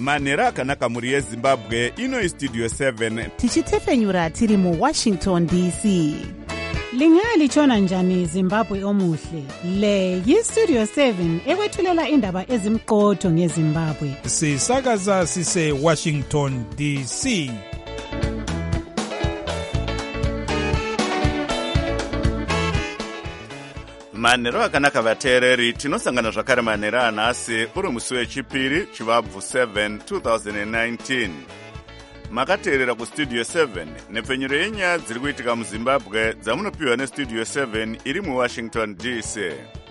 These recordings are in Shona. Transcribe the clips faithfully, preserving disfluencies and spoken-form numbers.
manhero akanaka mhuri yezimbabwe. Ino istudio seven tichitefenyura tiri muwashington D C. Lingalitshona njani Zimbabwe omuhle? Le yistudio seven ekwethulela indaba ezimqotho ngeZimbabwe. Sisakaza sise Washington D C. manhero akanaka vateereri, tinosangana zvakare manhero anhasi uri musi wechipiri chivabvu seven two thousand nineteen. Makateerera kustudio seven nepfenyuro yenyaya dziri kuitika muzimbabwe dzamunopiwa nestudio seven iri muwashington D C.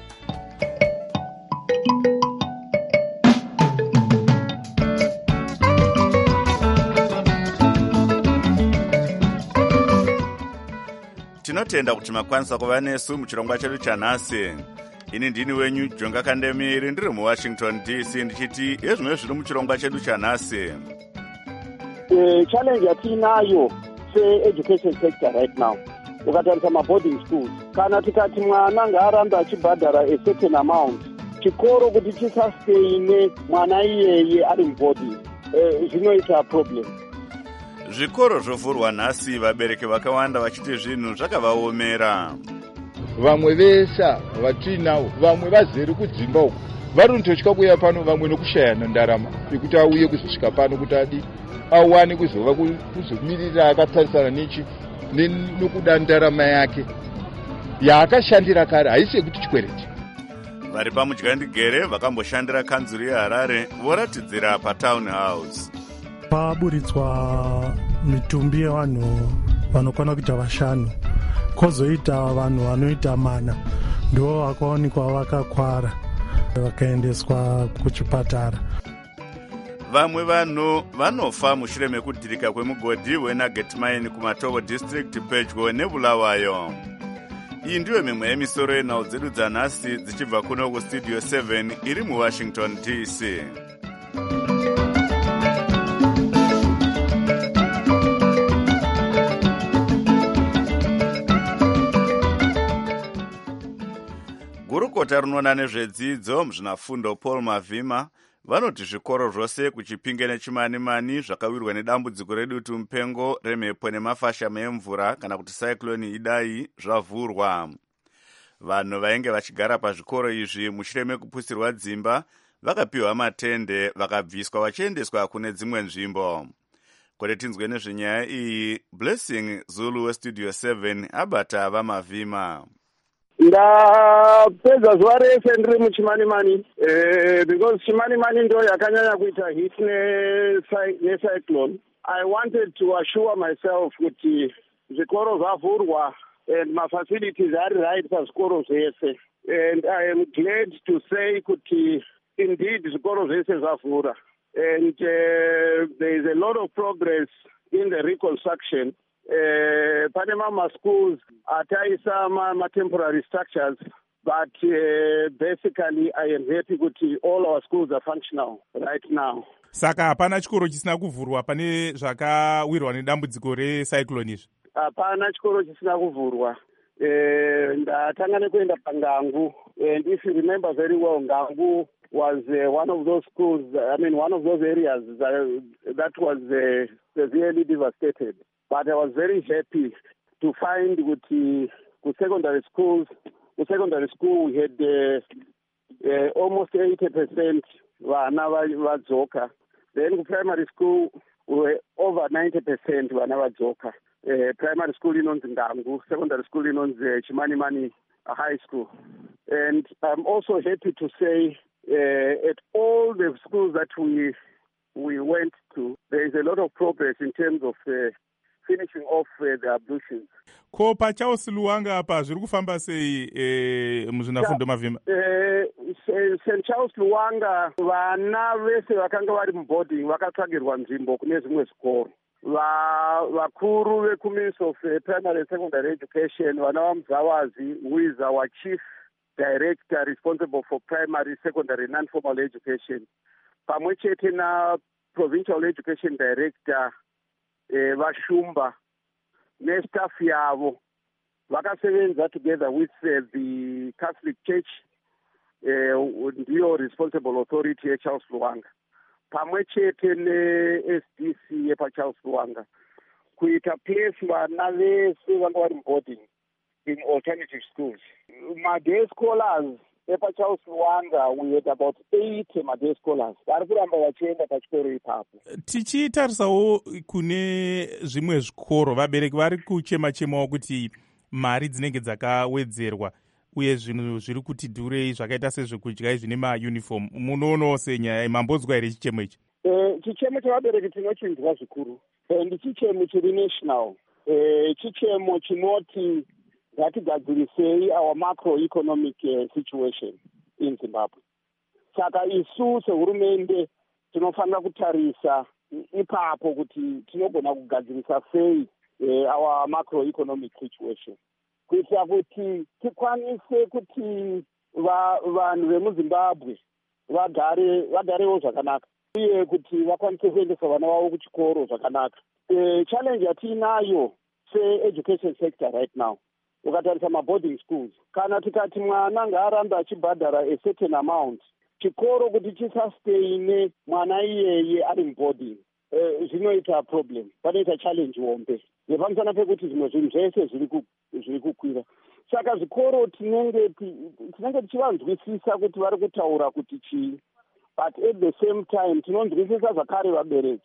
Tinotenda kuti makwanisa kuva nesu muchirongwa chedu chanhasi. Ini ndini wenyu Jonga Kandemiri, ndiri muwashington D C, ndichiti yezvimwe zviri muchirongwa chedu chanhasi. Uh, challenge yatinayo se-education sector right now, ukatarisa maboarding schools, kana tikati mwana ngaarambe achibhadhara a certain amount, chikoro kuti chisasteine mwana iyeye ari muboarding, uh, zvinoita problem. Zvikoro zvovhurwa nhasi, vabereki vakawanda vachiti zvinhu zvakavaomera. Vamwe vesa vatinavo, vamwe vazere kudzimba uko, vari kutotya kuuya pano, vamwe nokushayana ndarama yekuti auye kuzosvika pano kuti adi awane kuzova kuzomirira akatarisana nechi nokuda ndarama yake yaakashandira kare, haisi yekuti chikwereti. Vari pamudyandigere vakamboshandira kanzuru yeHarare voratidzira patown house. Paburitswa mitumbi yevanhu vanokwana kuita vashanu, kozoita vanhu vanoita mana, ndo vakaonekwa vakakwara vakaendeswa kuchipatara. Vamwe vanhu vanofa mushure mekudhirika kwemugodhi weNugget Mine kuMatovo district pedyo neBulawayo. Iyi ndiyo mimwe yemisoro yenhau dzedu dzanhasi dzichibva kuno kustudio seven iri muwashington D C. Gurukota rinoona nezvedzidzo muzvinafundo Paul Mavhima vanoti zvikoro zvose kuchipinge nechimani-mani zvakawirwa nedambudziko redutu mupengo remhepo nemafashamo emvura kana kuti cyclone Idai zvavhurwa. Vanhu vainge vachigara pazvikoro izvi mushure mekupusirwa dzimba vakapiwa matende vakabviswa vachiendeswa kune dzimwe nzvimbo. Kuti tinzwe nezvenyaya iyi, Blessing Zulu westudio seven abata vamavhima. Ndapedza zuva rese ndiri muchimani-mani eh, because chimani-mani ndo yakanyanya kuita hit necyclone. I wanted to assure myself kuti zvikoro zvavhurwa and mafacilities are right pazvikoro zvese, and I am glad to say kuti indeed zvikoro zvese zvavhura, and uh, there is a lot of progress in the reconstruction. Uh, pane mama schools ataisa ma, ma temporary structures, but uh, basically I am happy kuti all our schools are functional right now. Saka hapana chikoro chisina kuvhurwa pane zvakawirwa nedambudziko recyclone izvi? Hapana chikoro chisina kuvhurwa. Uh, ndatanga nekuenda paNgangu, and if you remember very well, Ngangu was uh, one of those schools, I mean one of those areas that, that was uh, severely devastated. But I was very happy to find with the with secondary schools, with secondary school we had uh, uh, almost eighty percent vana vadzoka. Then with primary school we were over ninety percent vana vadzoka. Uh, primary school inonzi Ngangu, secondary school inonzi Chimani-mani High School. And I'm also happy to say uh, at all the schools that we we went to, there is a lot of progress in terms of uh, finishing off uh, the ablutions. Ko paCharles Lwanga apa zviri kufamba sei eh, muzvinafundo Mavhima? Eh, Saint Charles Lwanga vana vese vakanga vari muboarding vakatsvagirwa nzvimbo kune zvimwe zvikoro. Vakuru vekuministry of uh, primary and secondary education, vana vaMuzavazi, who is our chief director responsible for primary, secondary, non-formal education, pamwe chete na provincial education director eh, Vashumba nestaff yavo vakasevenza together with uh, the Catholic Church, uh, ndiyo responsible authority yeCharles Lwanga. pamwe chete ne-S D C yepaCharles Lwanga kuita place vana vese vanga vari boarding in alternative schools. Ma-day scholars epaCharles Lwanga, we had about eighty ma-day scholars vari kuramba vachienda pachikoro ipapo. Tichitarisawo kune zvimwe zvikoro, vabereki vari kuchema-chemawo kuti mari dzinenge dzakawedzerwa uye zvinhu zviri kuti dhurei zvakaita sezvekudya zvine mauniform. Munoonawo senyaya mambonzwa here chichemo ichi? Eh, chichemo chevabereki tinochinzwa zvikuru. Eh, ndi chichemo chiri national. Eh, chichemo chinoti ngatigadzirisei our macroeconomic uh, situation in Zimbabwe. Saka isu sehurumende tinofanira kutarisa ipapo kuti tinogona kugadzirisa sei uh, our macroeconomic situation. Kuitira kuti tikwanise kuti vanhu vemuZimbabwe vagare vagarewo zvakanaka uye kuti vakwanise kuendesa vana vavo kuchikoro zvakanaka. E, challenge yatinayo se-education sector right now, ukatarisa ma-boarding schools, kana tikati mwana ngaarambe achibhadhara a certain amount, chikoro kuti chisasteine mwana iyeye ari muboarding, e, zvinoita problem, panoita challenge hombe nepamusana pekuti zvimwe zvinhu zvese zviri kukwira. Saka zvikoro tinenge tinenge tichivanzwisisa kuti vari kutaura kuti chii, but at the same time tinonzwisisa zvakare vabereki.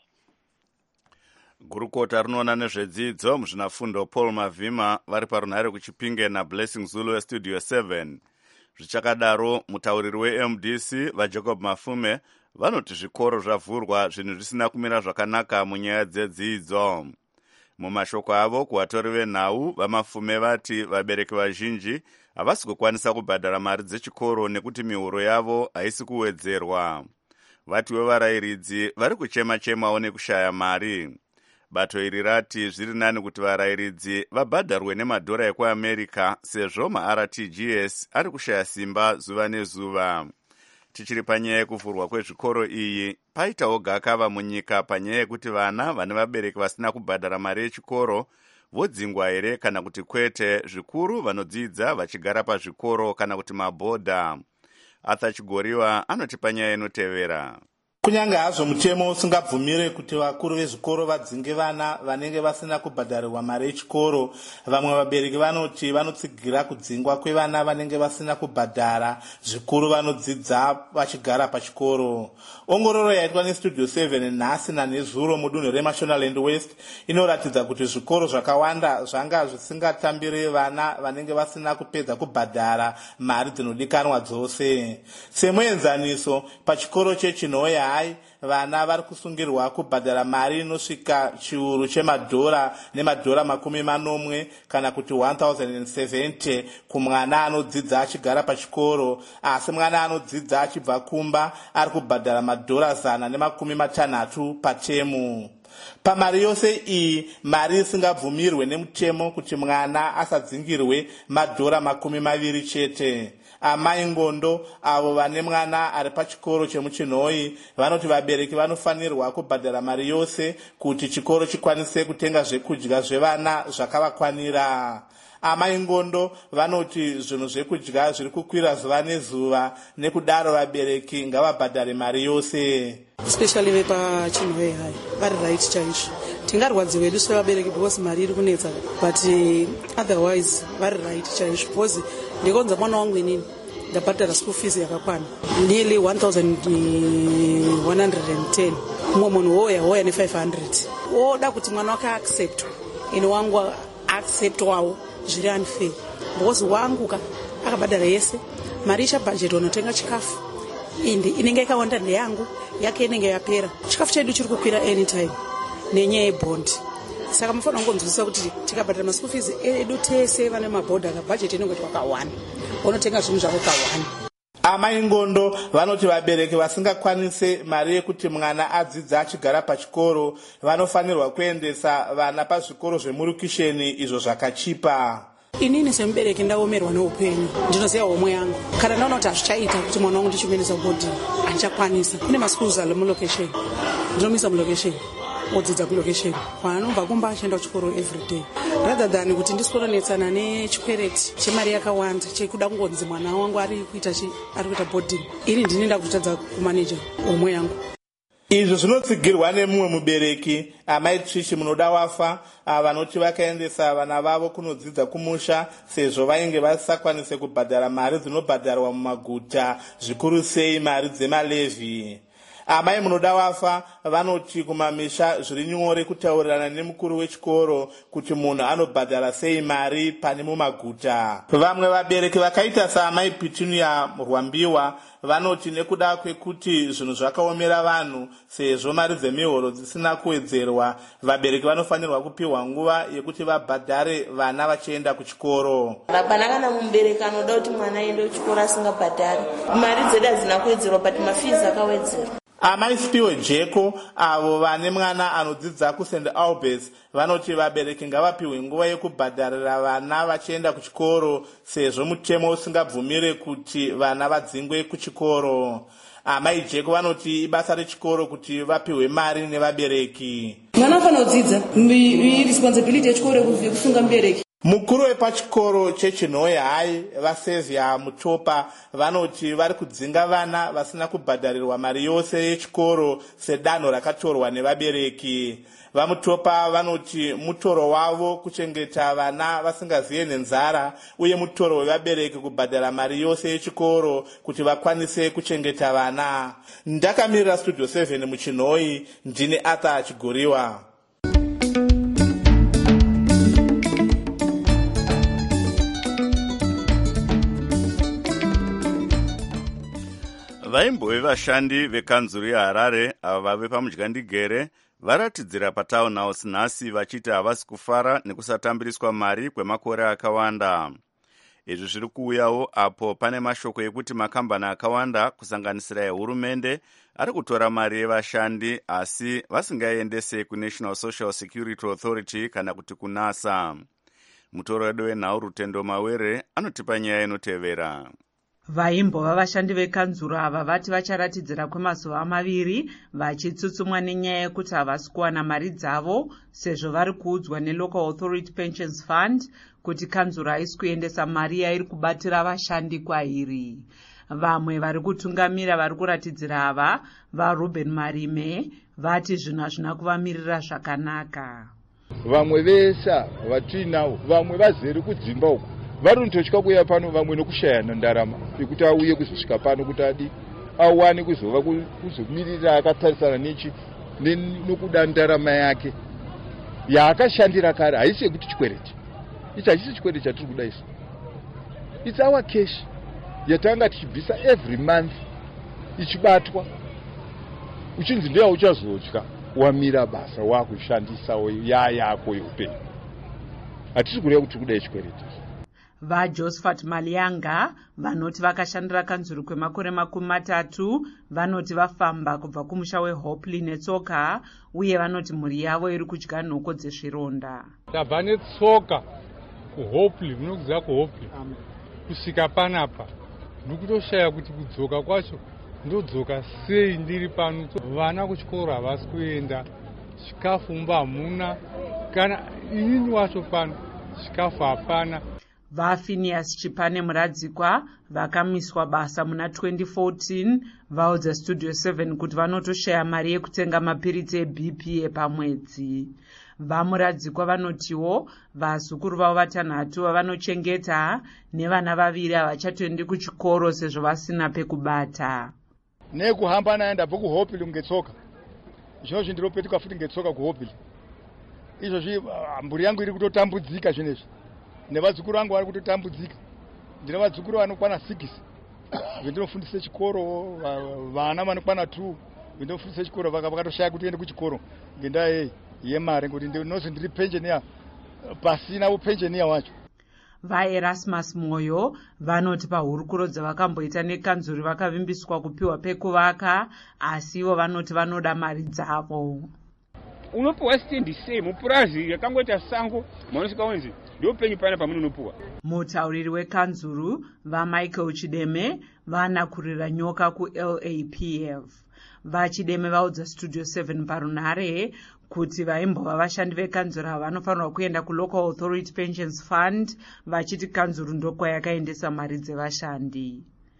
Gurukota rinoona nezvedzidzo muzvinafundo Paul Mavhima vari parunhare kuChipinge naBlessing Zulu weStudio seven. Zvichakadaro, mutauriri we-M D C vaJacob Mafume vanoti zvikoro zvavhurwa zvinhu zvisina kumira zvakanaka munyaya dzedzidzo. Mumashoko avo kuvatori venhau vaMafume vati vabereki vazhinji havasi kukwanisa kubhadhara mari dzechikoro nekuti mihoro yavo haisi kuwedzerwa. Vatiwo varayiridzi vari kuchema-chemawo nekushaya mari. Bato iri rati zviri nani kuti varayiridzi vabhadharwe nemadhora ekuAmerica sezvo ma-R T G S ari kushaya simba zuva nezuva. Tichiri panyaya yekuvhurwa kwezvikoro iyi, paitawo gakava munyika panyaya yekuti vana vane vabereki vasina kubhadhara mari yechikoro vodzingwa here kana kuti kwete, zvikuru vanodzidza vachigara pazvikoro kana kuti mabhodha. Arthur Chigoriwa anoti panyaya inotevera. Kunyange hazvo mutemo usingabvumire kuti vakuru vezvikoro vadzinge vana vanenge vasina kubhadharirwa mari yechikoro, vamwe vabereki vanoti vanotsigira kudzingwa kwevana vanenge vasina kubhadhara zvikuru vanodzidza vachigara pachikoro. Ongororo yaitwa neStudio seven nhasi nanezuro mudunhu reMashonaland West inoratidza kuti zvikoro zvakawanda zvanga zvisingatambire vana vanenge vasina kupedza kubhadhara mari dzinodikanwa dzose. Semuenzaniso, pachikoro cheChinoya vana vari kusungirwa kubhadhara mari inosvika chiuru chemadhora nemadhora makumi manomwe kana kuti one thousand seventy kumwana anodzidza achigara pachikoro, asi mwana anodzidza achibva kumba ari kubhadhara madhora zana nemakumi matanhatu patemu. Pamari yose iyi, mari isingabvumirwe nemutemo kuti mwana asadzingirwe madhora makumi maviri chete. Amai ngondo avo vane mwana ari pachikoro chemuChinhoyi vanoti vabereki vanofanirwa kubhadhara mari yose kuti chikoro chikwanise kutenga zvekudya zvevana zvakavakwanira. Amai ngondo vanoti zvinhu zvekudya zviri kukwira zuva nezuva, nekudaro vabereki ngavabhadhare mari yose. Especially vepaChinhoyi hai vari right chaizvo. Tingarwadzi vedu sevabereki because mari iri kunetsa, but uh, otherwise vari right chaizvo because ndikonza mwana wangu inini ndabhadhara school fees yakakwana nearly one thousand one hundred ten. Mumwe munhu woya woya ne five hundred. Woda kuti mwana wake acceptwa, ini wangu acceptwawo zviri unfair because wangu ka akabhadhara yese mari ichabhajetwa unotenga chikafu indi inenge ikawanda neyangu yake inenge yapera. Chikafu chedu chiri kukwira anytime nenyaya yebhondi. Saka mufanira kungonzwisisa kuti tikabhadhara maschool fees edu tese vane mabhodha kabhajeti inenge twakawanda unotenga zvinhu zvako kawanda. Amai ngondo vanoti vabereki vasingakwanise mari yekuti mwana adzidza achigara pachikoro vanofanirwa kuendesa vana pazvikoro zvemurukisheni izvo zvakachipa. Inini semubereki ndaomerwa neupenyu, ndinoziva homwe yangu. Kana ndaona kuti hazvichaita kuti mwana wangu ndichimuendesa boarding handichakwanisa. Kune maschools ari mulocation, ndinomisa mulocation odzidza kulocation, kwaanobva kumba achienda kuchikoro everyday, rather than kuti ndisononetsana nechikwereti chemari yakawanda chekuda kungonzi mwana wangu ari kuita chi ari kuita boarding. Ini ndinenda kutadza kumaneja homwe yangu. izvi zvinotsigirwa nemumwe mubereki, amai Trishi munoda wafa, vanoti vakaendesa vana vavo kunodzidza kumusha sezvo vainge vasakwanise kubhadhara mari dzinobhadharwa mumaguta, zvikuru sei mari dzemalevhi. Amai munoda wafa vanoti kumamisha zviri nyore kutaurirana nemukuru wechikoro kuti munhu anobhadhara sei mari pane mumaguta. Vamwe vabereki vakaita saamai Petunia Rwambiwa vanoti nekuda kwekuti zvinhu zvakaomera vanhu sezvo mari dzemihoro dzisina kuwedzerwa, vabereki vanofanirwa kupiwa nguva yekuti vabhadhare vana vachienda kuchikoro. Hapana kana mubereki anoda kuti mwana aende kuchikoro asingabhadhari. Mari dzedu hadzina kuwedzerwa but mafizi akawedzerwa. Amai Spiwe Jeko avo vane mwana anodzidza kuSaint Albans vanoti vabereki ngavapiwe nguva yekubhadharira vana vachienda kuchikoro sezvo mutemo usingabvumire kuti vana vadzingwe kuchikoro. Amai Jeko vanoti ibasa rechikoro kuti vapiwe mari nevabereki. Mwana anofanira kudzidza, responsibility yechikoro kusunga mubereki. Mukuru wepachikoro chechinhoye hai vaSevia Mutopa vanoti vari kudzinga vana vasina kubhadharirwa mari yose yechikoro sedanho rakatorwa nevabereki. VaMutopa vanoti mutoro wavo kuchengeta vana vasingaziye nenzara uye mutoro wevabereki kubhadhara mari yose yechikoro kuti vakwanise kuchengeta vana. Ndakamirira Studio seven muchinhoyi, ndine Arthur Chigoriwa. Vaimbove vashandi vekanzuru yeHarare ava vave paMudyandigere varatidzira patown house nhasi vachiti havasi kufara nekusatambiriswa mari kwemakore akawanda. Izvi zviri kuuyawo apo pane mashoko ekuti makambani akawanda kusanganisira ehurumende ari kutora mari yevashandi asi vasingaendese kuNational Social Security Authority kana kuti kunasa. Mutoro wedu wenhau Rutendo Mawere anotipa nyaya inotevera. Vaimbova vashandi vekanzuru ava vati vacharatidzira kwemazuva maviri vachitsutsumwa nenyaya yekuti havasi kuwana mari dzavo sezvo vari kuudzwa neLocal Authority Pensions Fund kuti kanzuru haisi kuendesa mari yairi kubatira vashandi kwairi. Vamwe vari kutungamira vari kuratidzira ava vaRuben Marime vati zvinhu hazvina kuvamirira zvakanaka. Vamwe vesa vatinavo vamwe vazere kudzimba uko vari kutotya kuuya pano, vamwe nokushayana ndarama yekuti auye kuzosvika pano kuti adi awane kuzova kuzomirira akatarisana nechi nokuda ndarama yake yaakashandira kare. Haisi yekuti chikwereti ichi, hachisi chikwereti chatiri kuda isu, it's our cash yatanga tichibvisa every month ichibatwa. Uchinzi ndeya uchazotya wamira basa wakushandisawo yayako youpenyu. Hatisi kureva kuti kuda chikwereti. VaJosephat Malianga vanoti vakashandira kanzuru kwemakore makumi matatu vanoti vafamba kubva kumusha weHopley netsoka uye vanoti mhuri yavo iri kudya nhoko dzezvironda. Tabva netsoka kuHopley, munokuziva kuHopley kusvika panapa ndikutoshaya kuti kudzoka kwacho ndodzoka sei ndiri pano. Vana kuchikoro havasi kuenda, chikafu mba hamuna, kana inini wacho pano chikafu hapana. VaPhineas Chipane Muradzikwa vakamiswa basa muna twenty fourteen vaudza Studio seven kuti vanotoshaya mari yekutenga mapiritsi eB P epamwedzi. VaMuradzikwa vanotiwo vazukuru vavo vatanhatu vavanochengeta nevana vaviri havachatoendi kuchikoro sezvo vasina pekubata. Nekuhamba naye ndabva kuHopley ngetsoka, zvinozvi ndinopetuka futi ngetsoka kuHopley. Izvozvi mburi yangu iri kutotambudzika zvinezvi, nevadzukuru vangu vari kutotambudzika. Ndine vadzukuru vanokwana six vendinofundisa chikoro, vana vanokwana two vendinofundisa chikoro vakatoshaya kuti ende kuchikoro ngendaa yemari, ngekuti ndinozi ndiri penjeniya pasina upenjeniya wacho. VaErasmus Moyo vanoti pahurukuro dzavakamboita nekanzuru vakavimbiswa kupiwa pekuvaka, asi ivo vanoti vanoda mari dzavo. Unopuwa stendi sei mupurazi yakangoita sango manosvika wenzi ndio penyu pana pamwe unopuwa. Mutauriri wekanzuru vaMichael Chideme vanakurira nyoka kuL A P F. VaChideme vaudza Studio seven parunhare kuti vaimbova vashandi vekanzuru ava vanofanirwa kuenda kuLocal Authority Pensions Fund vachiti kanzuru ndokwayakaendesa mari dzevashandi.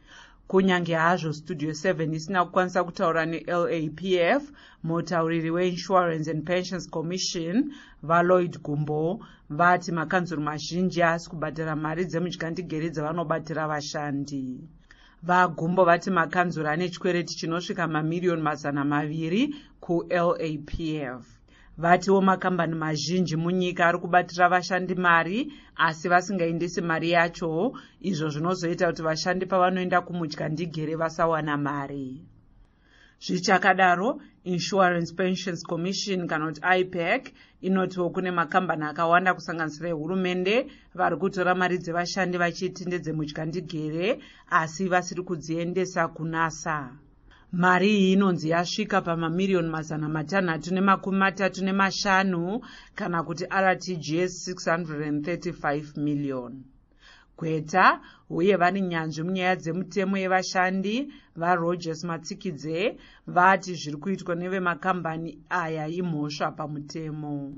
kunyange hazvo studio seven isina kukwanisa kutaura ne-L A P F. Mutauriri weinsurance and pensions commission vaLloyd Gumbo vati makanzuru mazhinji asi kubhadhara mari dzemudyandegere dzavanobatira vashandi. VaGumbo vati makanzuru ane chikwereti chinosvika mamiriyoni mazana maviri kuL A P F. Vatiwo makambani mazhinji munyika ari kubatira vashandi mari asi vasingaendesi mari yacho, izvo zvinozoita kuti vashandi pavanoenda kumudyandigere vasawana mari. Zvichakadaro, Insurance Pensions Commission kana kuti I P E C inotiwo kune makambani akawanda kusanganisira ehurumende vari kutora mari dzevashandi vachiti ndedzemudyandigere asi vasiri kudziendesa kunasa. Mari iyi inonzi yasvika pamamiriyoni mazana matanhatu nemakumi matatu nemashanu kana kuti R T G S six hundred thirty-five million. Kweta uye vari nyanzvi munyaya dzemutemo yevashandi vaRogers Matsikidze vati zviri kuitwa nevemakambani aya imhosva pamutemo.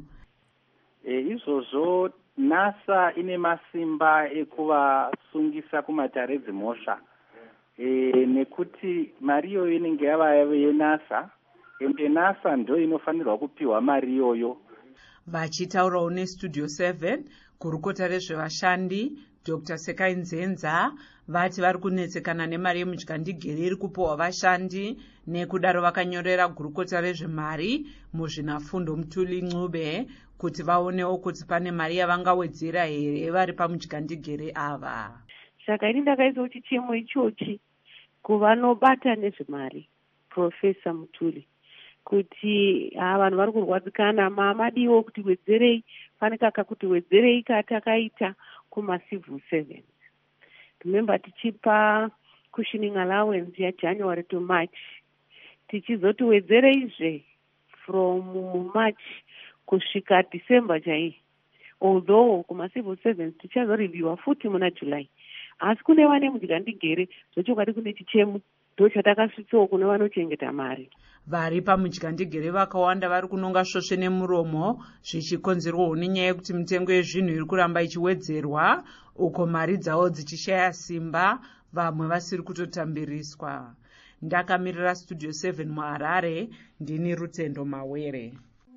E, izvozvo NASA ine masimba ekuvasungisa kumatare dzimhosva. E, nekuti mari iyoyo inenge yava yenasa ende NASA ndo inofanirwa kupiwa mari iyoyo. Vachitaurawo nestudio seven kurukota rezvevashandi Doctor Sekai Nzenza vati vari kunetsekana nemari yemudyandigere iri kupiwa vashandi, nekudaro vakanyorera gurukota rezvemari muzvinafundo Mutuli Ncube kuti vaonewo kuti pane mari yavangawedzera here vari pamudyandigere ava. Saka ini ndakaisa chichemo ichochi kuvanobata nezvemari Professor Mutuli kuti vanhu vari kurwadzikana mamadiwo kuti wedzerei pane kaka kuti wedzerei katakaita kumacivil servants. Remember tichipa cushioning allowance yaJanuary to March tichizoti wedzereizve from March kusvika December chai, although kumacivil servants tichazoreviewa futi muna July. Asi kune vane mudyandigere zvochokwadi kune chichemo ndochatakasvitsawo kune vanochengeta mari. Vari pamudyandigere vakawanda vari kunonga svosve nemuromo zvichikonzerwawo nenyaya yekuti mitengo yezvinhu iri kuramba ichiwedzerwa uko mari dzavo dzichishaya simba, vamwe vasiri kutotambiriswa. Ndakamirira studio seven muHarare, ndini Rutendo Mawere.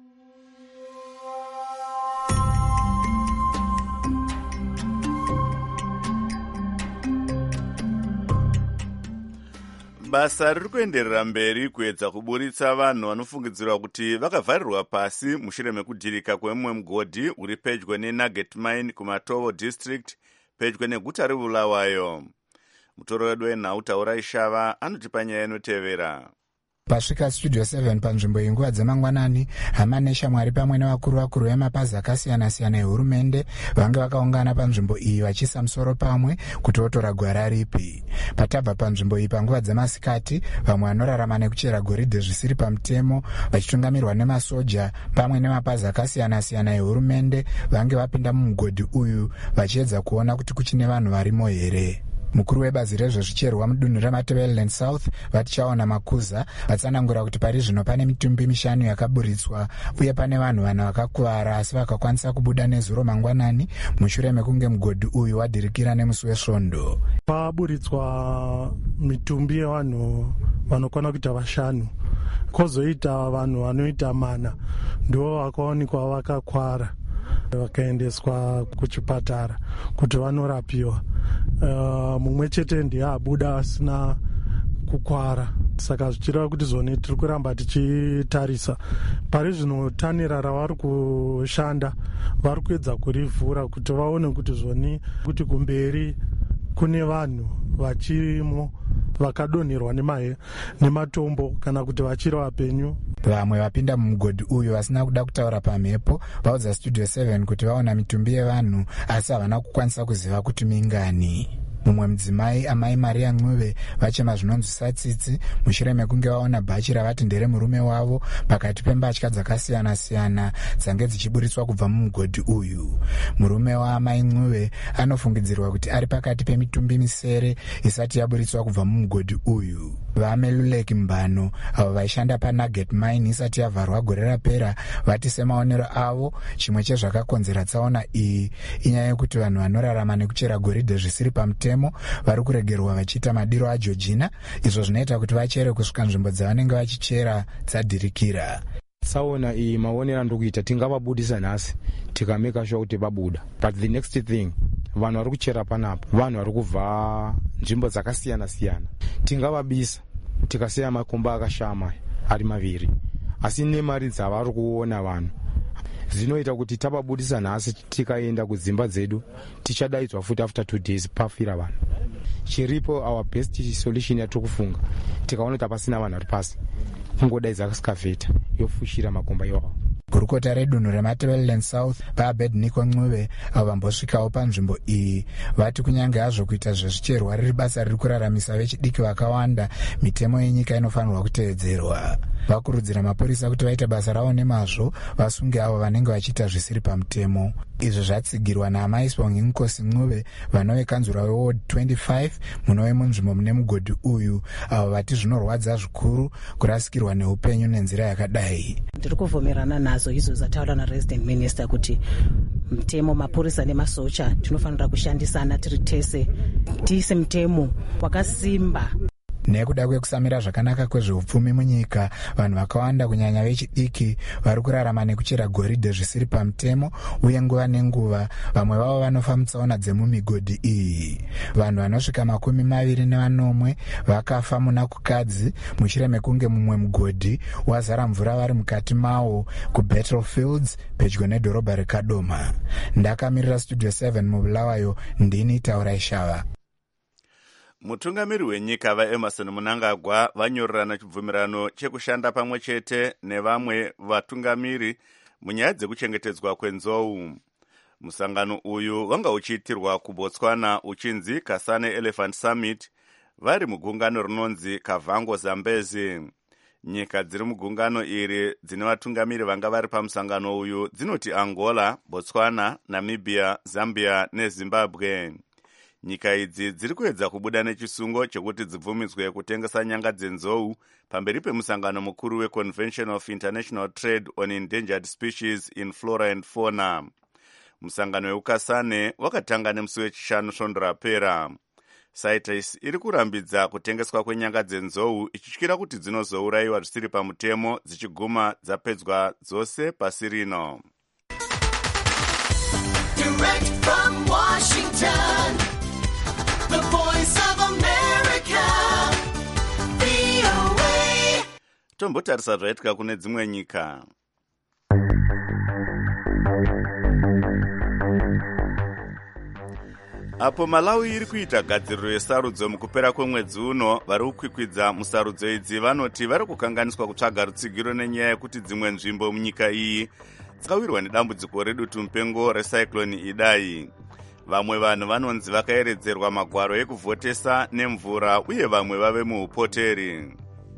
Basa riri kuenderera mberi kuedza kuburitsa vanhu vanofungidzirwa kuti vakavharirwa pasi mushure mekudhirika kwemumwe mugodhi uri pedyo neNugget Mine kuMatovo District pedyo neguta reBulawayo. Mutoro wedu wenhau Taurai Shava anotipa nyaya inotevera. Pasvika studio seven panzvimbo yenguva dzemangwanani, hama neshamwari pamwe nevakuru vakuru vemapazi akasiyana-siyana ehurumende vange vakaungana panzvimbo iyi vachiisa musoro pamwe kuti votora gwara ripi. Patabva panzvimbo iyi panguva dzemasikati, vamwe vanorarama nekuchera goridhe zvisiri pamutemo vachitungamirwa nemasoja pamwe nemapazi akasiyana-siyana ehurumende vange vapinda mumugodhi uyu vachiedza kuona kuti kuchine vanhu varimo here. Mukuru webazi rezvezvicherwa mudunhu reMatabeleland South vatichaona Makuza vatsanangura kuti pari zvino pane mitumbi mishanu yakaburitswa uye pane vanhu vana vakakuvara asi vakakwanisa kubuda nezuro mangwanani mushure mekunge mugodhi uyu wadhirikira nemusi wesvondo. Paburitswa mitumbi yevanhu vanokwana kuita vashanu, kozoita vanhu vanoita mana ndo vakaonekwa vakakwara vakaendeswa kuchipatara kuti vanorapiwa. Uh, mumwe chete ndiye abuda asina kukwara, saka zvichireva kuti zvone tiri kuramba tichitarisa. Pari zvino tanera ravari kushanda vari kuedza kurivhura kuti vaone kuti zvone kuti kumberi kune vanhu vachirimo vakadonherwa nematombo kana kuti vachiri vapenyu. Vamwe vapinda mumugodhi uyu vasina kuda kutaura pamhepo vaudza studio seven kuti vaona mitumbi yevanhu asi havana kukwanisa kuziva kuti mingani. Mumwe mudzimai, amai Maria Ncube, vachema zvinonzi satsitsi mushure mekunge vaona bhachi ravati ndere murume wavo pakati pembatya dzakasiyana-siyana dzange dzichiburitswa kubva mumugodhi uyu. Murume waamai Ncube anofungidzirwa kuti ari pakati pemitumbi misere isati yaburitswa kubva mumugodhi uyu. VaMeluleki Mbano, avo vaishanda paNugget Mine isati yavharwa gore rapera, vati semaonero avo chimwe chezvakakonzera tsaona iyi inyaya yekuti vanhu vanorarama nekuchera goridhe zvisiri pamutemo pamutemo vari kuregerwa vachiita madiro ageorgina, izvo zvinoita kuti vachere kusvika nzvimbo dzavanenge vachichera dzadhirikira. Tsaona iyi maonero ndokuita tingavabudisa nhasi tikameka sure kuti vabuda, but the next thing vanhu vari kuchera panapa vanhu vari kubva nzvimbo dzakasiyana siyana, tingavabisa tikasiya makomba akashama ari maviri, asi nemari dzavari kuona vanhu zvinoita kuti tababudisa nhasi tikaenda kudzimba dzedu tichadaidzwa futi after two days pafira vanhu. Chiripo our best solution yatiri kufunga tikaona kuti hapasina vanhu vari pasi kungodaidza kasikavheta yofushira makomba iwawo. Gurukota redunhu reMatabeleland South vaAbednego Ncube avo vambosvikawo panzvimbo iyi vati kunyange hazvo kuita zvezvicherwa riri basa riri kuraramisa vechidiki vakawanda, mitemo yenyika inofanirwa kutevedzerwa. Vakurudzira mapurisa kuti vaite basa ravo nemazvo vasunge avo vanenge vachiita zvisiri pamutemo. Izvi zvatsigirwa naMaisbong Nkosi Ncube vanove kanzura weward twenty-five munove munzvimbo mune mugodhi uyu, avo vati zvinorwadza zvikuru kurasikirwa neupenyu nenzira yakadai. Ndiri kuvhumirana nazo izvo zvataura naresident minister kuti mutemo mapurisa nemasocha tinofanira kushandisana tiri tese tiise mutemo wakasimba. Nekuda kwekusamira zvakanaka kwezveupfumi munyika, vanhu vakawanda kunyanya vechidiki vari kurarama nekuchera goridhe zvisiri pamutemo uye nguva nenguva vamwe vavo vanofa mutsaona dzemumigodhi iyi. Vanhu vanosvika makumi maviri nevanomwe vakafa muna kukadzi mushure mekunge mumwe mugodhi wazara mvura vari mukati mawo kuBattlefields pedyo nedhorobha reKadoma. Ndakamirira Studio seven mubulawayo, ndini Taurai Shava. Mutungamiri wenyika vaEmerson Mnangagwa vanyorerana chibvumirano chekushanda pamwe chete nevamwe vatungamiri munyaya dzekuchengetedzwa kwenzou. Musangano uyu wanga uchiitirwa kuBotswana uchinzi Kasane Elephant Summit vari mugungano rinonzi Kavango Zambezi. Nyika dziri mugungano iri dzine vatungamiri vanga vari pamusangano uyu dzinoti Angola, Botswana, Namibia, Zambia neZimbabwe. Nyika idzi dziri kuedza kubuda nechisungo chekuti dzibvumidzwe kutengesa nyanga dzenzou pamberi pemusangano mukuru weConvention of International Trade on Endangered Species in Flora and Fauna. Musangano weukasane wakatanga nemusi wechishanu svondo rapera. CITES iri kurambidza kutengeswa kwenyanga dzenzou ichityira kuti dzinozourayiwa zvisiri pamutemo dzichiguma dzapedzwa dzose pasi rino. Direct from Washington, the voice of America, V O A. Tombotarisa zvaitika kune dzimwe nyika. Apo Malawi iri kuita gadziriro yesarudzo mukupera kwemwedzi uno, vari kukwikwidza musarudzo idzi vanoti vari kukanganiswa kutsvaga rutsigiro nenyaya yekuti dzimwe nzvimbo munyika iyi dzakawirwa nedambudziko redutu mupengo recyclone Idai. Vamwe vanhu vanonzi vakaeredzerwa magwaro ekuvhotesa nemvura uye vamwe vave muupoteri.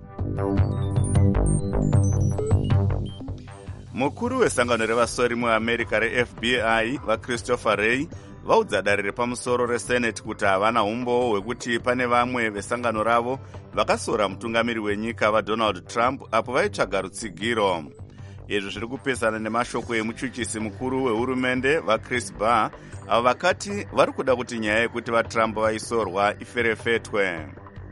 Mukuru wesangano revasori muAmerica reF B I vaChristopher Wray vaudza dare repamusoro reSenate kuti havana umbowo hwekuti pane vamwe vesangano ravo vakasora mutungamiri wenyika vaDonald Trump apo vaitsvaga rutsigiro. Izvi zviri kupesana nemashoko emuchuchisi mukuru wehurumende vaChris Barr avo vakati vari kuda kuti nyaya yekuti vaTrump vaisorwa iferefetwe.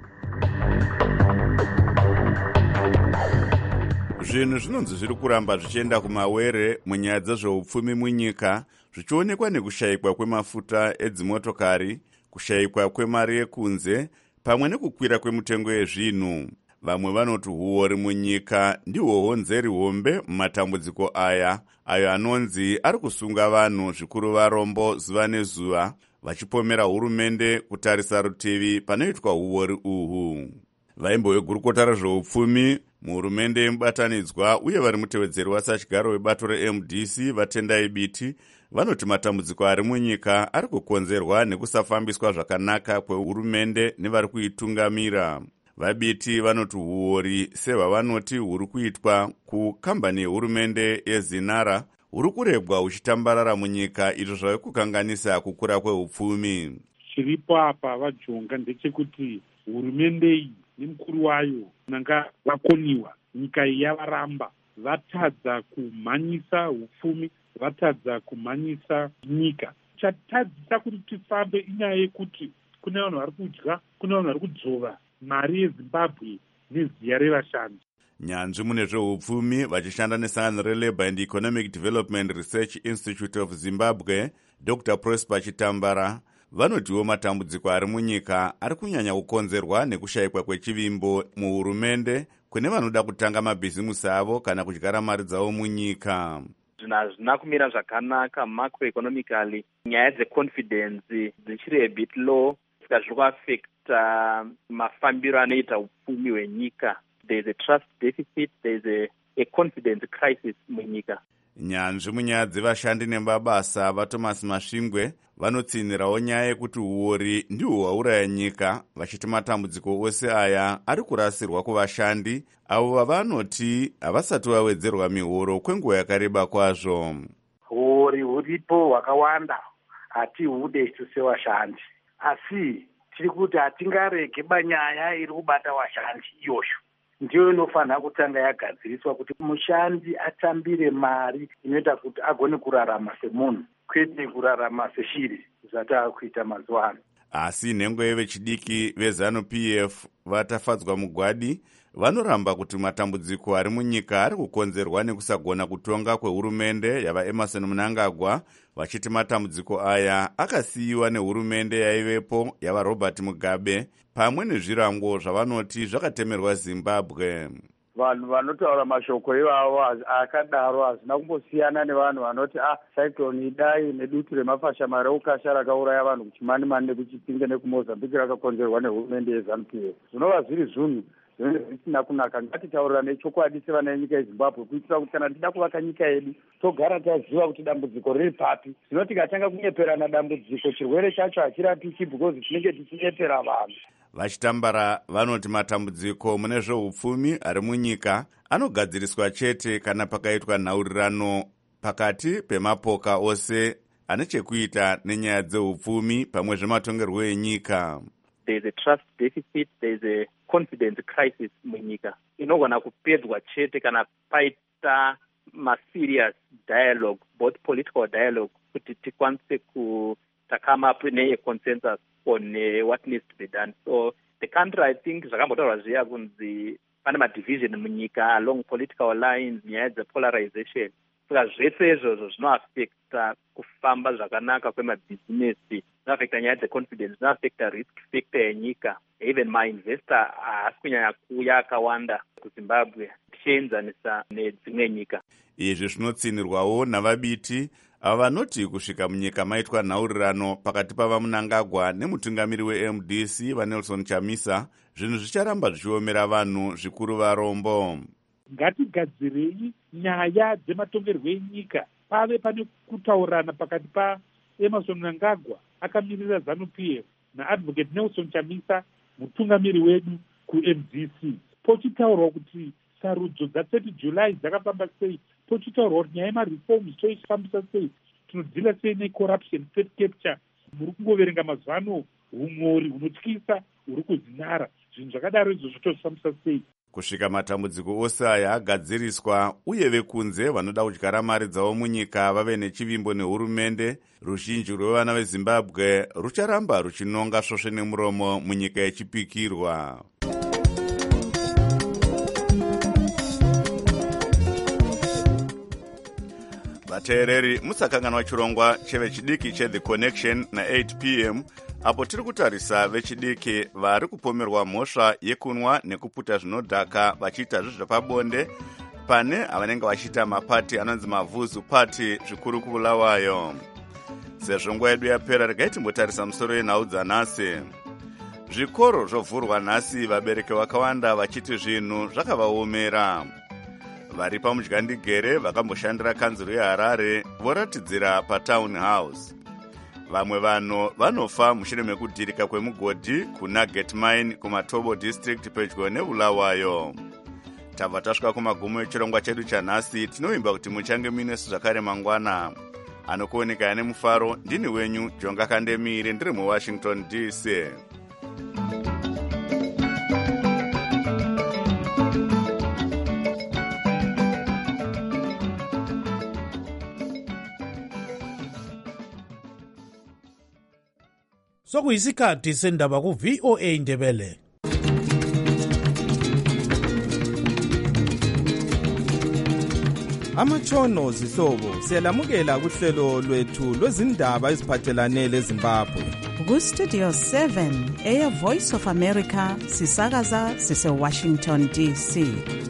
Zvinhu zvinonzi zviri kuramba zvichienda kumawere munyaya dzezveupfumi munyika, zvichionekwa nekushayikwa kwemafuta edzimotokari, kushayikwa kwemari yekunze, pamwe nekukwira kwemutengo yezvinhu. Vamwe vanoti huori munyika ndihwo honzeri hombe mumatambudziko aya, ayo anonzi ari kusunga vanhu zvikuru varombo zuva nezuva, vachipomera hurumende kutarisa rutivi panoitwa huori uhu. Vaimbo wegurukota rezveupfumi muhurumende yemubatanidzwa uye vari mutevedzeri wasachigaro webato reM D C vatendai biti vanoti matambudziko ari munyika ari kukonzerwa nekusafambiswa zvakanaka kwehurumende nevari kuitungamira. Vabiti vanoti huori sevhavanoti huri kuitwa kukambani yehurumende yeZinara huri kurebwa huchitambarara munyika, izvo zvave kukanganisa kukura kweupfumi. Chiripo apa vajonga ndechekuti hurumende iyi nemukuru wayo nanga vakoniwa, nyika iyi yavaramba, vatadza kumhanyisa upfumi, vatadza kumhanyisa nyika. Chatadzisa kuti tifambe inyaya yekuti kune vanhu vari kudya, kune vanhu vari kudzova mari yezimbabwe neziya revashandi. nyanzvi mune zveupfumi vachishanda nesangano relabour and economic development research institute of zimbabwe dr prosper chitambara vanotiwo matambudziko ari munyika ari kunyanya kukonzerwa nekushayikwa kwechivimbo muhurumende kune vanoda kutanga mabhizimusi avo kana kudyara mari dzavo munyika. zvinhu hazvina kumira zvakanaka macroeconomically. nyaya dzeconfidence dzichiri a bit low, saka zviri kuafecta mafambiro anoita upfumi hwenyika. There is a trust deficit, there is a, a confidence crisis munyika. nyanzvi munyaya dzevashandi nemabasa vaThomas Masvingwe vanotsinhirawo nyaya yekuti uori ndihwo hwauraya nyika, vachiti matambudziko ose aya ari kurasirwa kuvashandi avo vavanoti havasati vawedzerwa mihoro kwenguva yakareba kwazvo. Uori huripo hwakawanda, hatihude isu sevashandi, asi tiri kuti hatingarege banyaya iri kubata vashandi iyosho. Ndiyo inofanira kutanga yagadziriswa kuti mushandi atambire mari inoita kuti agone kurarama semunhu, kwete kurarama seshiri zvatakuita mazuva ano. Asi nhengo yevechidiki veZanu-P F vatafadzwa mugwadi vanoramba kuti matambudziko ari munyika ari kukonzerwa nekusagona kutonga kwehurumende yavaEmerson Mnangagwa, vachiti matambudziko aya akasiyiwa nehurumende yaivepo yavaRobert Mugabe pamwe nezvirango zvavanoti zvakatemerwa Zimbabwe. Vanhu vanotaura mashoko ivavo akadaro hazvina kumbosiyana nevanhu vanoti ah cyclone idai nedutu remafasha mari ukasha rakauraya vanhu kuchimani-mani nekuchipinge nekumozambique rakakonzerwa nehurumende yeZanu-P F. Zvinova zviri zvinhu zvisina kunaka. Ngatitaurirane chokwadi sevana venyika yeZimbabwe kuitira kuti kana tida kuvaka nyika yedu togara taziva kuti dambudziko riri papi. Zvino tikatanga kunyeperana dambudziko chirwere chacho hachirapiki because tinenge tichinyepera vanhu. Vachitambara vanoti matambudziko mune zveupfumi ari munyika anogadziriswa chete kana pakaitwa nhaurirano pakati pemapoka ose ane chekuita nenyaya dzeupfumi pamwe zvematongerwo enyika. There is a trust deficit, there is a confidence crisis munyika. Inogona kupedzwa chete kana paita ma-serious dialogue, both political dialogue, kuti tikwanise ku come up with a consensus on uh, what needs to be done. So the country, I think, zvakambotaurwa zviya kunzi pane madivision munyika along political lines, nyaya dzepolarization. Saka zvese izvozvo zvinoafecta kufamba zvakanaka kwemabhizinesi, zvinoafecta nyaya dzeconfidence, zvinoafecta risk factor yenyika. Even ma-investor haasi kunyanya kuuya akawanda kuZimbabwe tichienzanisa nedzimwe nyika. Izvi zvinotsinirwawo navabiti ava vanoti kusvika munyika maitwa nhaurirano pakati pavaMnangagwa nemutungamiri weM D C vaNelson Chamisa, zvinhu zvicharamba zvichiomera vanhu zvikuru varombo. Ngatigadzirei nyaya dzematongerwo enyika pave pane kutaurana pakati paEmerson Mnangagwa akamirira ZANU-P F naadvocate Nelson Chamisa mutungamiri wedu kuM D C, pochitaurwa kuti sarudzo dza-thirty July dzakafamba sei, pochitaurwa kuti nyaya yemareforms toifambisa sei, tinodhila sei necorruption, state capture. Muri kungoverenga mazuva ano humori hunotyisa huri kuzinara, zvinhu zvakadaro izvozvo tozvifambisa sei. Kusvika matambudziko ose aya agadziriswa uye vekunze vanoda kudyara mari dzavo munyika vave nechivimbo nehurumende, ruzhinji rwevana veZimbabwe rucharamba ruchinonga svosve nemuromo munyika yechipikirwa. Vateereri, musakanganwa chirongwa chevechidiki cheThe Connection na-eight p m apo tiri kutarisa vechidiki vari kupomerwa mhosva yekunwa nekuputa zvinodhaka vachiita zvezvepabonde pane avanenge vachiita mapati anonzi mavuzu pati zvikuru kubulawayo. Sezvo nguva yedu yapera, regai timbotarisa musoro yenhau dzanhasi. Zvikoro zvovhurwa nhasi, vabereki vakawanda vachiti zvinhu zvakavaomera. Vari pamudyandigere vakamboshandira kanzuro yeHarare voratidzira paTown House. Vamwe vanhu vanofa mushure mekudhirika kwemugodhi kuNugget Mine kuMatobo District pedyo neBulawayo. Tabva tasvika kumagumo echirongwa chedu chanhasi. Tinoimba kuti muchange muinesu zvakare mangwana. Anokuoneka ane mufaro, ndini wenyu Jonga Kandemire, ndiri muWashington D C. sokuyisikhathi sendaba ku-V O A Ndebele. Amatshono zihlobo siyalamukela kuhlelo lwethu lwezindaba eziphathelane leZimbabwe. Ku-Studio seven, Air Voice of America, sisakaza sise-Washington D C.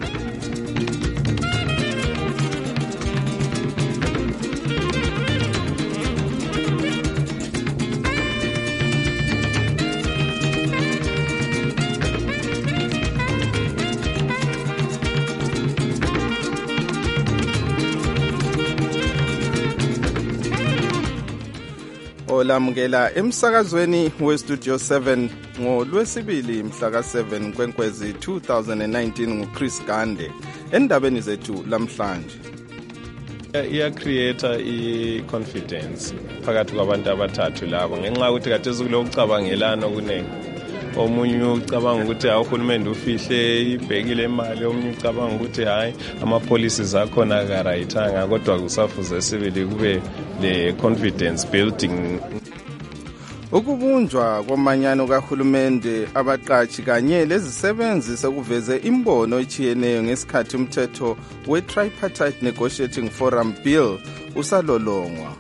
Olamukela emsakazweni we-Studio seven ngolwesibili mhla ka seven kwenkwezi two thousand nineteen nguChris Gande endabeni zethu lamhlanje. Iya-create i-confidence phakathi kwabantu abathathu labo ngenxa yokuthi khathesi kulokucabangelana okuningi. Omunye ucabanga ukuthi hayi uhulumende ufihle ibhekile imali, omunye ucabanga ukuthi hayi ama-policies akhona akarayithanga, kodwa kusafuze sibili kube le confidence building. Ukubunjwa komanyano kahulumende, abaqashi kanye lezisebenzi sekuveze imbono etshiyeneyo ngesikhathi umthetho we-Tripartite Negotiating Forum Bill usalolongwa.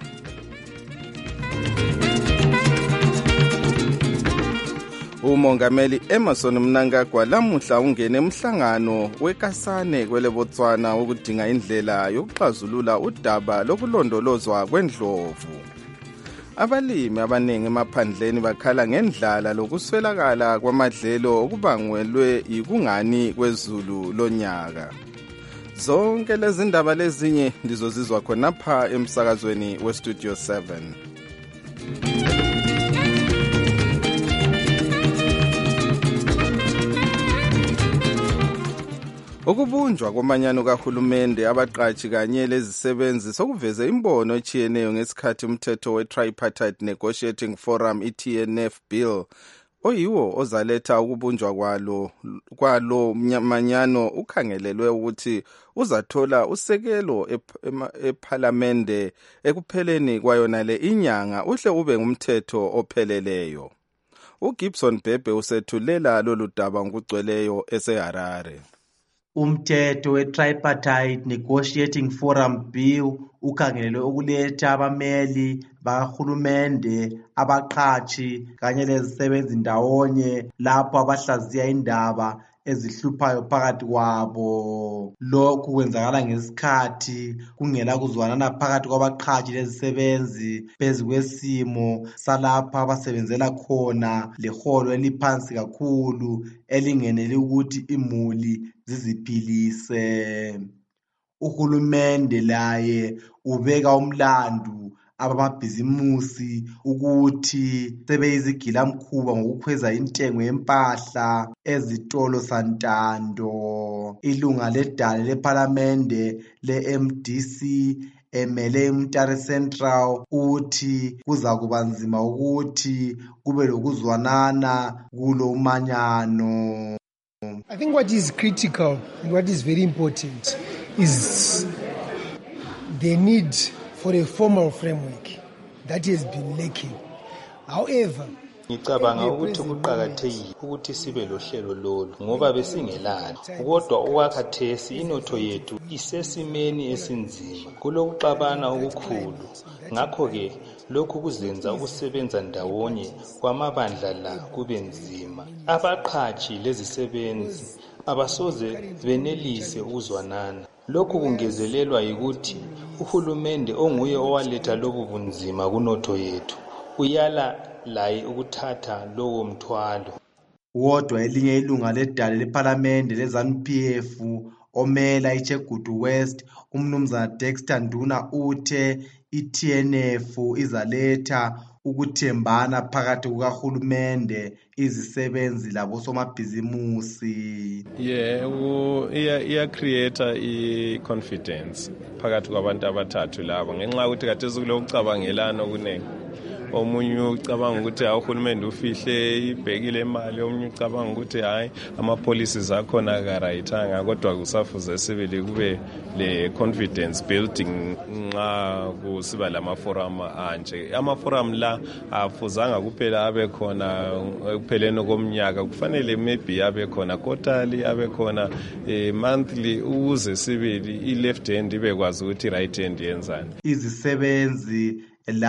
Umongameli Emmerson Mnangagwa lamuhla ungene emhlangano weKasane kwele Botswana ukudinga indlela yokuxazulula udaba lokulondolozwa kwendlovu. Abalimi abaningi emaphandleni bakhala ngendlala lokuswelakala kwamadlelo okubangwelwe ikungani kwezulu lonyaka. Zonke lezi ndaba lezinye ndizozizwa khonapha emsakazweni we-Studio seven. Ukubunjwa komanyano kahulumende, abaqashi kanye lezisebenzi sokuveze imbono etshiyeneyo ngesikhathi umthetho we-Tripartite Negotiating Forum i-T N F Bill oyiwo ozaletha ukubunjwa kwalo kwalo manyano ukhangelelwe ukuthi uzathola usekelo eParliamente ekupheleni kwayona le inyanga uhle ube ngumthetho opheleleyo. uGibson Bhebhe usethulela lolu daba ngokugcweleyo eseHarare. Umthetho we-Tripartite Negotiating Forum Bill ukhangelelwe ukuletha abameli bakahulumende, abaqashi kanye lezisebenzi ndawonye lapho abahlaziya indaba ezihluphayo phakathi kwabo. Lokhu kwenzakala ngesikhathi kungela kuzwanana phakathi kwabaqashi lezisebenzi phezu kwesimo salapha abasebenzela khona leholo eliphansi kakhulu elingeneli ukuthi imuli ziziphilise. Uhulumende laye ubeka umlandu abamabhizimusi ukuthi sebeyizigilamkhuba ngokukhweza intengo yempahla ezitolo santando. Ilunga ledale leParliamente le-M D C emele uMtare Central uthi kuza kuba nzima ukuthi kube lokuzwanana kulo umanyano. I think what is critical and what is very important is the need for a formal framework that has been lacking. However, ngicabanga ukuthi kuqakathekile ukuthi sibe lohlelo lolu ngoba besingelalo, kodwa okwakhathesi inotho yethu isesimeni esinzima kulokuxabana okukhulu. Ngakho-ke lokhu kuzenza ukusebenza ndawonye kwamabandla la kube nzima. Abaqhashi lezisebenzi abasoze benelise ukuzwanana. Lokhu kungezelelwa yikuthi uhulumende onguye owaletha lobu bunzima kunotho yethu uyala laye ukuthatha lowo mthwalo. Wodwa elinye ilunga ledale leParliamente leZANU P F omela iChegutu West, umnumzana Dexter Nduna uthe i-T N F izaletha ukuthembana phakathi kukahulumende, izisebenzi labosomabhizimusi. Yebo, iya iya create i-confidence phakathi kwabantu abathathu labo ngenxa yokuthi khathesi kulokucabangelana okuningi. omunye ucabanga ukuthi hayi uhulumende ufihle ibhekile imali, omunye ucabanga ukuthi hayi ama-policies akhona akarayithanga, kodwa kusafuze sibili kube le confidence building nxa kusiba lama-forum anje. Ama-forum la afuzanga kuphela abe khona ekupheleni komnyaka, kufanele maybe abe khona quarterly, abe khona eh, monthly, ukuze sibili i-left hand ibekwazi ukuthi i-right hand yenzani. Izisebenzi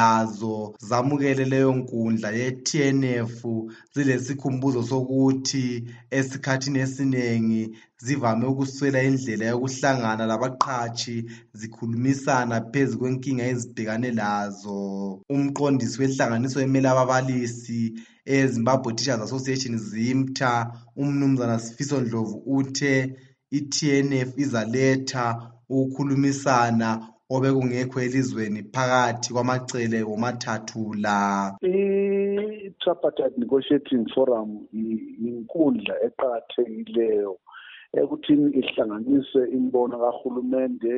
lazo zamukele leyo nkundla ye-T N F zilesikhumbuzo sokuthi esikhathini esiningi zivame ukuswela indlela yokuhlangana labaqhatshi zikhulumisana phezu kwenkinga ezibhekane lazo. Umqondisi wenhlanganiso emele ababalisi eZimbabwe Teachers Association ZIMTA, umnumzana Sifiso Ndlovu, uthe i-T N F izaletha ukukhulumisana obekungekho elizweni phakathi kwamacele womathathu la. I-Tripartite Negotiating Forum inkundla eqakathekileyo ekuthini ihlanganise imbono kahulumende,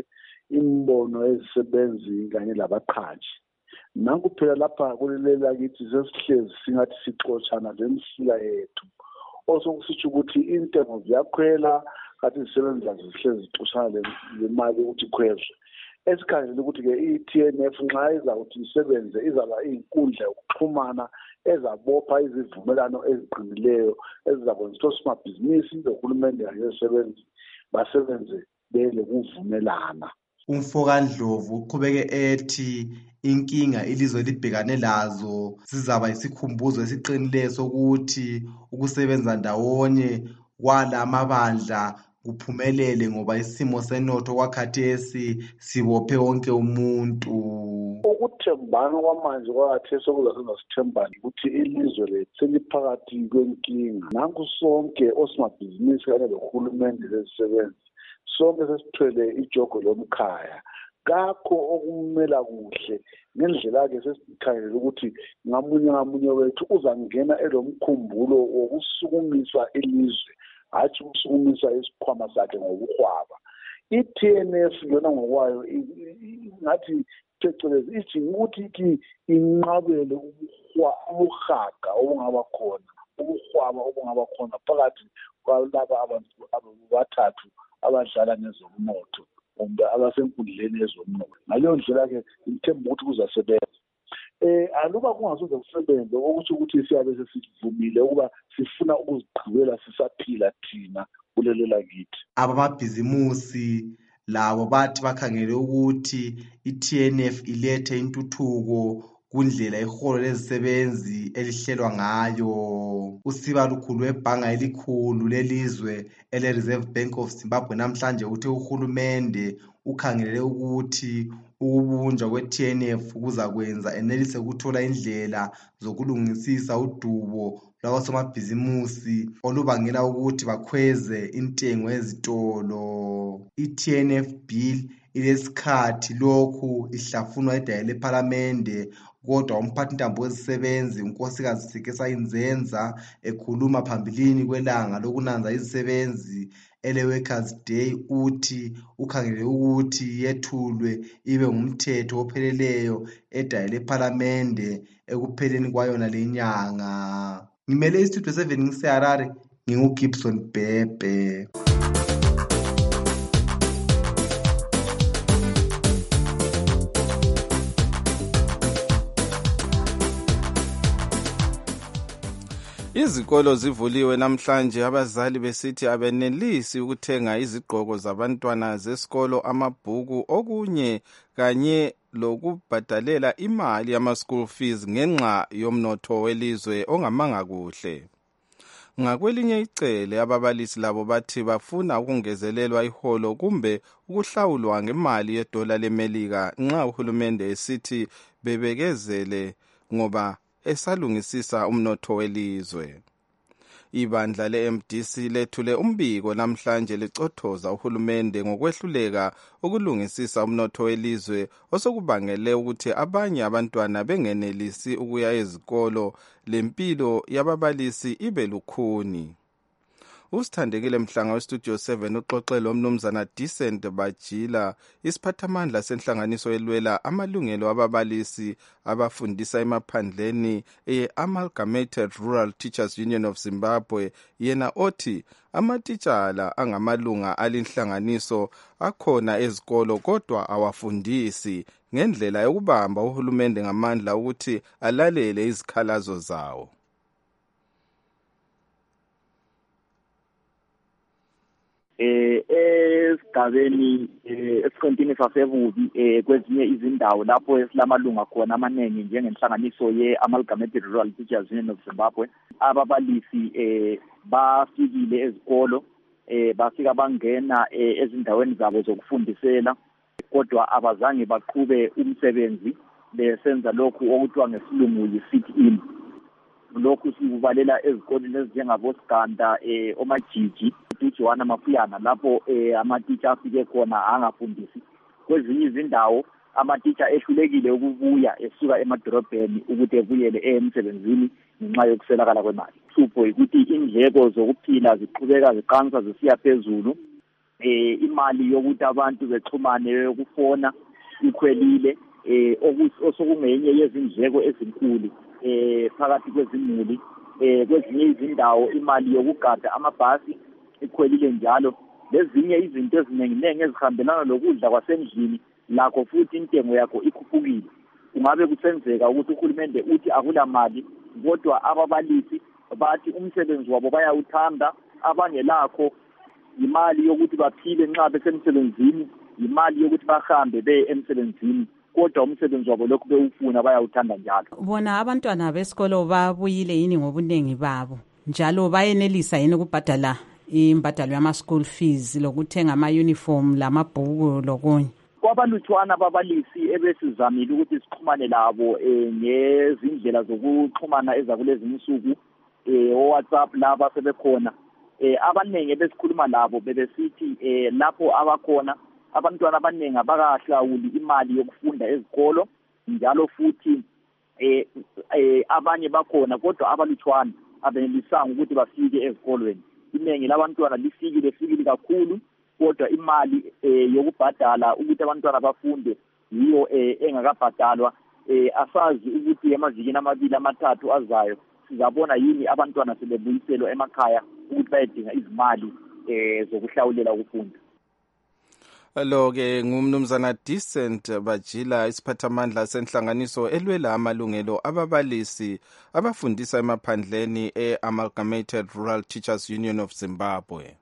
imbono ezisebenzi kanye labaqhatshi. Nanku phela lapha kulelela kithi sesihlezi singathi sixotshana lemsila yethu, osokusitsho ukuthi intengo ziyakhwela kanti izisebenzi zazo zihlezi zixotshana lemali ukuthi ikhwezwe. Esikhanjeni ukuthi-ke i-T N F nxa izawuthi isebenze izaba iyinkundla yokuxhumana ezabopha izivumelano eziqinileyo ezizakwenza ukuthi osomabhizinisi lohulumende kanye nezisebenzi basebenze belokuvumelana. UMfokandlovu uqhubeke ethi inkinga ilizwe libhekane lazo zizaba isikhumbuzo esiqinileyo sokuthi ukusebenza ndawonye kwala amabandla kuphumelele ngoba isimo senotho kwakhathesi sibophe wonke umuntu. Ukuthembana kwamanje kwakhathesi okuzasenza sithembane ukuthi ilizwe lethu seliphakathi kwenkinga. Nanku sonke osomabhizinisi kanye lohulumende lezisebenzi sonke sesithwele ijogo lomkhaya. Kakho okumela kuhle ngendlela-ke sesikhangela ukuthi ngamunye ngamunye wethu uzangena elomkhumbulo wokusukumisa ilizwe, hatshi ukusukumisa isikhwama sakhe ngokuhwaba. I-T N F yona ngokwayo ngathi phecelezi ithi ukuthi ithi inqabele ubuhaga obungaba khona, ubuhwaba obungaba khona phakathi kwalaba abantu abathathu abadlala ngezomnotho kumbe abasenkundleni yezomnotho. Ngaleyo ndlela-ke ngithemba ukuthi kuzasebenza. Eh aluba kungasoze kusebenze ukuthi ukuthi siyabe sesivumile ukuba sifuna ukuzigqibela sisaphila thina kulelela kithi. Abamabhizimusi labo bathi bakhangele ukuthi i-T N F ilethe intuthuko kundlela iholo lezisebenzi elihlelwa ngayo. Usiba lukhulu webhanga elikhulu lelizwe ele-Reserve Bank of Zimbabwe namhlanje uthe uhulumende ukhangelele ukuthi ukubunjwa kwe-T N F kuzakwenza enelise ukuthola indlela zokulungisisa udubo lwabosomabhizimusi olubangela ukuthi bakhweze intengo ezitolo. I-T N F bill ilesikhathi lokhu ihlafunwa edaya lephalamende, kodwa umphathintambo wezisebenzi unkosikazi Sekesa Inzenza ekhuluma phambilini kwelanga lokunanza izisebenzi ele-Workers' Day uthi ukhangele ukuthi yethulwe ibe ngumthetho opheleleyo edaya lephalamende ekupheleni kwayona lenyanga. Ngimele istudio seven ngiseHarare, nginguGibson Bhebhe. Izikolo zivuliwe namhlanje, abazali besithi abenelisi ukuthenga izigqoko zabantwana zesikolo, amabhuku, okunye kanye lokubhadalela imali yama-school fees ngenxa yomnotho welizwe ongamanga kuhle. Ngakwelinye icele ababalisi labo bathi bafuna ukungezelelwa iholo kumbe ukuhlawulwa ngemali yedola leMelika nxa uhulumende esithi bebekezele ngoba esalungisisa umnotho welizwe. Ibandla le-M D C lethule umbiko namhlanje licothoza uhulumende ngokwehluleka ukulungisisa umnotho welizwe osokubangele ukuthi abanye abantwana bengenelisi ukuya ezikolo, lempilo yababalisi ibe lukhuni. usithandekile Mhlanga westudio seven uxoxele umnumzana Decent Bajila isiphathamandla senhlanganiso elwela amalungelo ababalisi abafundisa emaphandleni e-Amalgamated Rural Teachers Union of Zimbabwe yena othi amatitshala angamalunga alinhlanganiso akhona ezikolo kodwa awafundisi ngendlela yokubamba uhulumende ngamandla ukuthi alalele izikhalazo zawo. eh esigabeni esiqintini sasebubi eh kwezinye izindawo lapho esilamalunga khona amaningi njengenhlanganiso ye-Amalgamated Rural Teachers Union of Zimbabwe ababalisi eh bafikile ezikolo eh bafika bangena ezindaweni zabo zokufundisela kodwa abazange baqhube umsebenzi besenza lokhu okuthiwa ngesilungu yi-sit in. Lokhu sikubalela ezikoleni ezinjengabo Siganda eh omajiji uJohana Mafuyana lapho eh amatitsha afike khona angafundisi. Kwezinye izindawo amatitsha ehlulekile ukubuya esuka emadorobheni ukuthi ebuyele emsebenzini ngenxa yokuselakala kwemali. Hlupho ukuthi indleko zokuphila ziqhubeka ziqansa zisiya phezulu. Eh imali yokuthi abantu bexhumane yokufona ikhwelile eh osokungenye yezindleko ezinkulu eh phakathi kwezimuli eh kwezinye izindawo imali yokugada amabhasi ikhwelile njalo lezinye izinto eziningi ezihambelana lokudla kwasendlini lakho futhi intengo yakho ikhuphukile. Kungabe kusenzeka ukuthi uhulumende uthi akula mali kodwa ababalisi bathi umsebenzi wabo bayawuthanda abangelakho imali yokuthi baphile nxa besemsebenzini imali yokuthi bahambe beye emsebenzini kodwa umsebenzi wabo lokhu bewufuna bayawuthanda njalo. Bona abantwana besikolo babuyile yini ngobunengi babo njalo bayenelisa yini ukubhadala imbadalo yama school fees lokuthenga ama uniform lamabhuku lokunye? Kwabalutshwana ababalisi ebesizamile ukuthi sixhumane labo eh ngezindlela zokuxhumana ezakulezi insuku eh WhatsApp laba sebekhona eh abanenge besikhuluma labo bebesithi eh lapho abakhona abantwana abanenge abakahlawuli imali yokufunda ezikolo njalo futhi eh abanye bakhona kodwa abalutshwana abenelisanga ukuthi bafike ezikolweni. Inengi labantwana lifikile fikile kakhulu kodwa imali eh yokubhadala ukuthi abantwana bafunde yiyo eh engakabhadalwa. Eh asazi ukuthi emavikini amabili amathathu azayo sizabona yini abantwana sebebuyiselwa emakhaya ukuthi bayedinga izimali eh zokuhlawulela ukufunda. Lo ke ngumnumzana Decent Bajila isiphathamandla senhlanganiso elwela amalungelo ababalisi abafundisa emaphandleni e-Amalgamated Rural Teachers Union of Zimbabwe.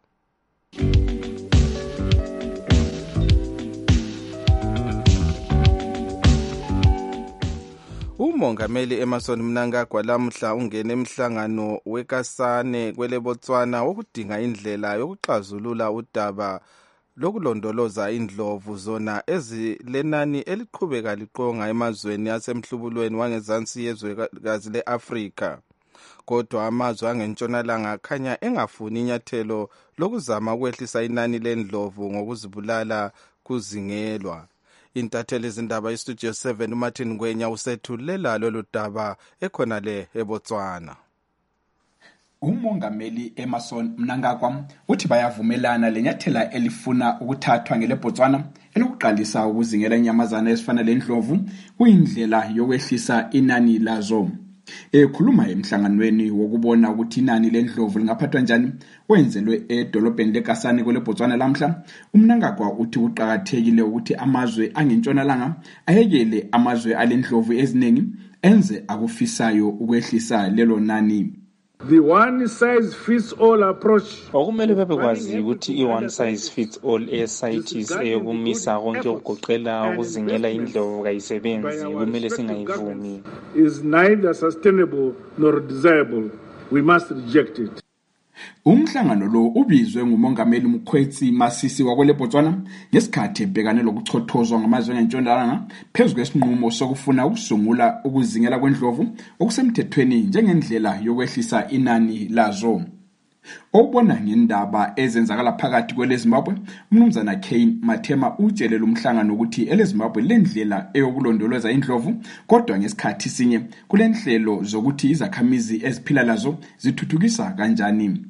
Umongameli Emmerson Mnangagwa lamhla ungene emhlangano weKasane kwele Botswana wokudinga indlela yokuxazulula udaba lokulondoloza indlovu zona ezilenani eliqhubeka liqonga emazweni asemhlubulweni wangezansi yezwekazi le-Afrika. Kodwa amazwe angentshonalanga akhanya engafuni inyathelo lokuzama ukwehlisa inani lendlovu ngokuzibulala kuzingelwa. Intatheli izindaba iStudio seven uMartin Ngwenya usethulela lolu daba ekhona le eBotswana. Umongameli Emmerson Mnangagwa uthi bayavumelana lenyathela elifuna ukuthathwa ngele Botswana elokuqalisa ukuzingela inyamazana ezifana lendlovu kuyindlela yokwehlisa inani lazo. Ekhuluma emhlanganweni wokubona ukuthi inani lendlovu lingaphathwa njani wenzelwe edolobheni leKasane kwele Botswana lamhla, uMnangagwa uthi kuqhakathekile ukuthi amazwe angentshonalanga ayekele amazwe alendlovu eziningi enze akufisayo ukwehlisa lelo nani. The one size fits all approach okumele bebekwazi ukuthi i-one size fits all e-CITES eyokumisa konke okugoqela ukuzingela indlovu kayisebenzi kumele singayivumi. is neither sustainable nor desirable. We must reject it. Umhlangano lo ubizwe ngumongameli Mkhwetsi Masisi wakwele Botswana ngesikhathi ebhekane lokuchothozwa ngamazwe angentshonalanga phezu kwesinqumo sokufuna ukusungula ukuzingela kwendlovu okusemthethweni njengendlela yokwehlisa inani lazo. Obona ngendaba ezenzakala phakathi kwele Zimbabwe, umnumzana Kane Mathema utshelela umhlangano ukuthi ele Zimbabwe lendlela eyokulondoloza indlovu kodwa ngesikhathi sinye kulenhlelo zokuthi izakhamizi eziphila lazo zithuthukisa kanjani.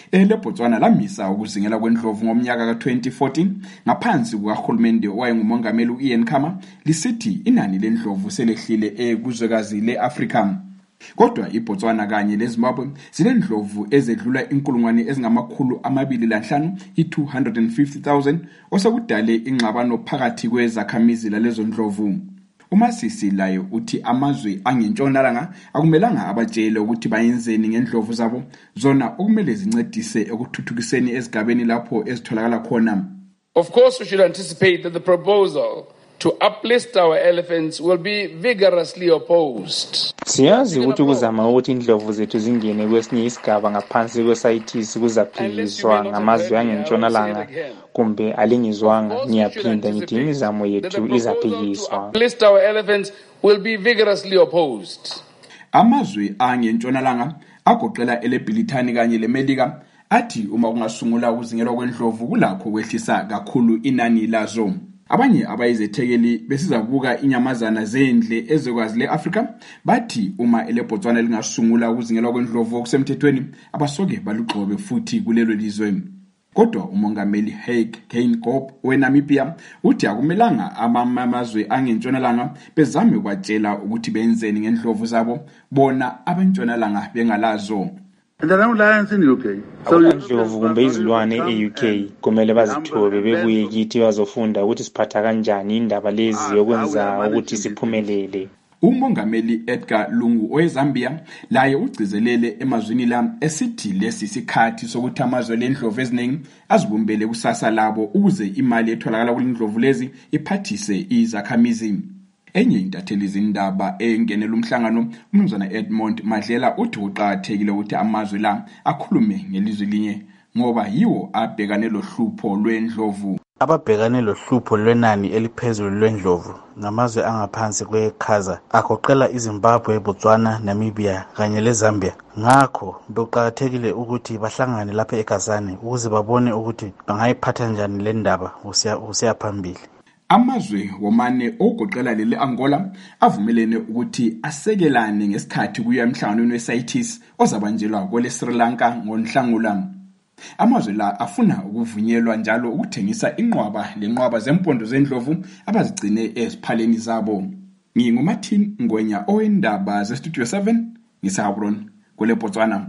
eleBotswana lamisa ukuzingela kwendlovu ngomnyaka ka twenty fourteen ngaphansi kukahulumende owayengumongameli u-Ian Khama lisithi inani lendlovu selehlile ekuzwekazi le-Afrika. Kodwa iBotswana kanye leZimbabwe zinendlovu ezedlula inkulungwane ezingamakhulu amabili lanhlanu i-two hundred fifty thousand osekudale ingxabano phakathi kwezakhamizi lalezo ndlovu. Umasisi laye uthi amazwe angentshonalanga akumelanga abatshele ukuthi bayenzeni ngendlovu zabo zona okumele zincedise ekuthuthukiseni ezigabeni lapho ezitholakala khona. Of course, we should anticipate that the proposal to uplist our elephants will be vigorously opposed. Siyazi ukuthi ukuzama ukuthi indlovu zethu zingene kwesinye isigaba ngaphansi kwesayithisi kuzaphikiswa ngamazwe angentshonalanga kumbe alingizwanga. Ngiyaphinda ngithi imizamo yethu izaphikiswa. Uplist our elephants will be vigorously opposed. Amazwe angentshonalanga agoqela eleBrithani kanye leMelika athi uma kungasungula ukuzingelwa kwendlovu kulakho kwehlisa kakhulu inani lazo. Abanye abayizethekeli besizabuka inyamazana zendle ezokwazi le-Afrika bathi uma eleBotswana lingasungula ukuzingelwa kwendlovu okusemthethweni abasoke balugxobe futhi kulelo lizwe. Kodwa umongameli Hage Geingob weNamibia uthi akumelanga amamazwe angentshonalanga bezame kwatshela ukuthi benzeni ngendlovu zabo bona abantshonalanga bengalazo. And there are no lions in the U K. So ndlovu kumbe izilwane e-U K kumele bazithobe bebuye kithi bazofunda ukuthi siphatha kanjani indaba lezi yokwenza ukuthi siphumelele. Umongameli Edgar Lungu oweZambia laye ugcizelele emazwini la esithi lesi sikhathi sokuthi amazwe lendlovu eziningi azibumbele kusasa labo ukuze imali etholakala kulendlovu lezi iphathise izakhamizi. Enye intatheli izindaba engenela umhlangano umnumzana Edmond Madlela uthi uqhakathekile ukuthi amazwe la akhulume ngelizwi linye ngoba yiwo abhekane lohlupho lwendlovu. Ababhekane lohlupho lwenani eliphezulu lwendlovu ngamazwe angaphansi kwekhaza agoqela iZimbabwe, Botswana, Namibia kanye leZambia. Ngakho bekuqhakathekile ukuthi bahlangane lapha eKazani ukuze babone ukuthi bangayiphatha njani le ndaba usiya phambili. Amazwe womane ogoqela lele Angola avumelene ukuthi asekelane ngesikhathi kuya emhlanganweni weSayithisi ozabanjelwa kwele Sri Lanka ngoNhlangula. Amazwe la afuna ukuvunyelwa njalo ukuthengisa inqwaba lenqwaba zempondo zendlovu abazigcine eziphaleni zabo. NginguMartin Ngwenya owendaba zeStudio seven ngisahabron kule Botswana.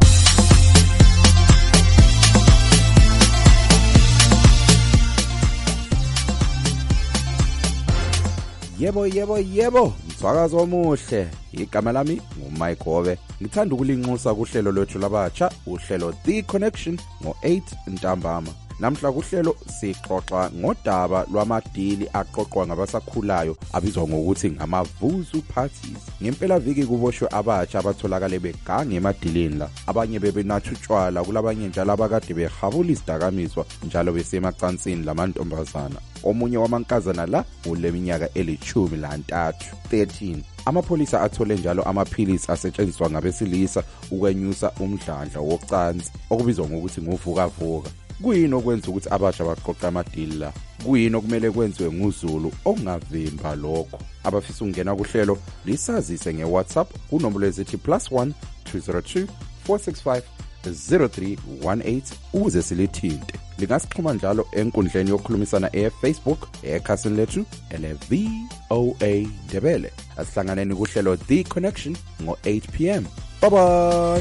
Yebo yebo yebo msakazo omuhle igama lami nguMike Hobe ngithanda ukulinxusa kuhlelo lwethu labatsha uhlelo The Connection ngo eight ntambama. Namhla kuhlelo sixoxa ngodaba lwamadili aqoqwa ngabasakhulayo abizwa ngokuthi ngamavuzu parties. Ngempela viki kuboshwe abatsha abatholakala begange emadilini la. Abanye bebenathutshwala kulabanye njalo abakade behabula isidakamiswa njalo besemacansini lamantombazana. Omunye wamankazana la uleminyaka elithumi lantathu thirteen. Amapholisa athole njalo amaphilisi asetshenziswa ngabesilisa ukwenyusa umdlandla wocansi okubizwa ngokuthi nguvukavuka. Kuyini okwenza ukuthi abasha baqoqa amadili la? Kuyini okumele kwenziwe nguZulu okungavimba lokho? Abafisa ukungena kuhlelo lisazise ngeWhatsApp kunombolo ezithi plus one two zero two four six five zero three one eight uze silithinte. Lingasixhuma njalo enkundleni yokukhulumisana eFacebook ekhasini lethu ele V O A Ndebele. Asihlanganeni kuhlelo The Connection ngo eight p m. Bye bye.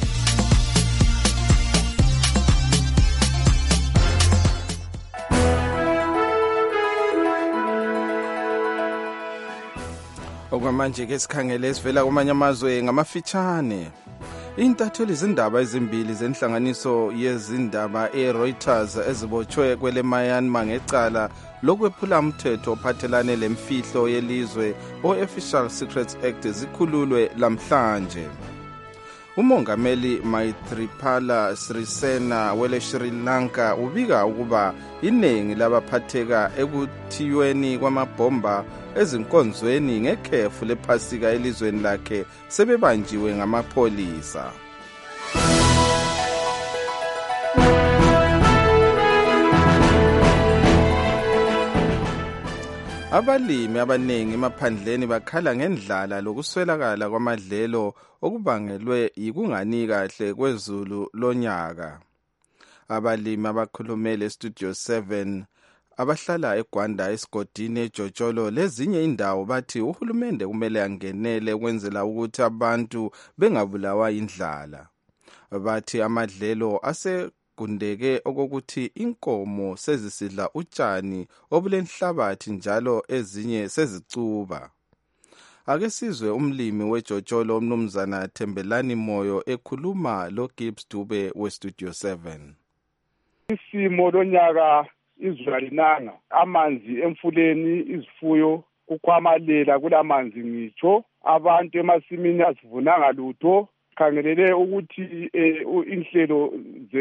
Okwamanje ke sikhangele esivela kumanye amazwe ngamafitshane. Intatheli izindaba ezimbili zenhlanganiso yezindaba eReuters ezibotshwe kwele Myanmar ngecala lokwephula umthetho ophathelane lemfihlo yelizwe o-Official Secrets Act zikhululwe lamhlanje. Umongameli Maithripala Sirisena wele Sri Lanka ubika ukuba iningi labaphatheka ekuthiyweni kwamabhomba ezinkonzweni ngekhefu lephasika elizweni lakhe sebebanjiwe ngamapholisa. Abalimi abaningi emaphandleni bakhala ngendlala lokuswelakala kwamadlelo okubangelwe yikungani kahle kwezulu lonyaka. Abalimi abakhulumele Studio seven abahlala eGwanda, esigodini eJojolo lezinye indawo bathi uhulumende kumele angenele ukwenzela ukuthi abantu bengabulawa indlala. Bathi amadlelo ase kundeke okokuthi inkomo sezisidla utshani obulenhlabathi njalo ezinye sezicuba. Ake sizwe umlimi weJojolo umnumzana Thembelani Moyo ekhuluma lo Gibbs Dube we Studio seven. Isimo lonyaka izulu alinanga, amanzi emfuleni, izifuyo kukhwamalela kulamanzi ngitsho, abantu emasimini asivunanga lutho. Khangelele ukuthi inhlelo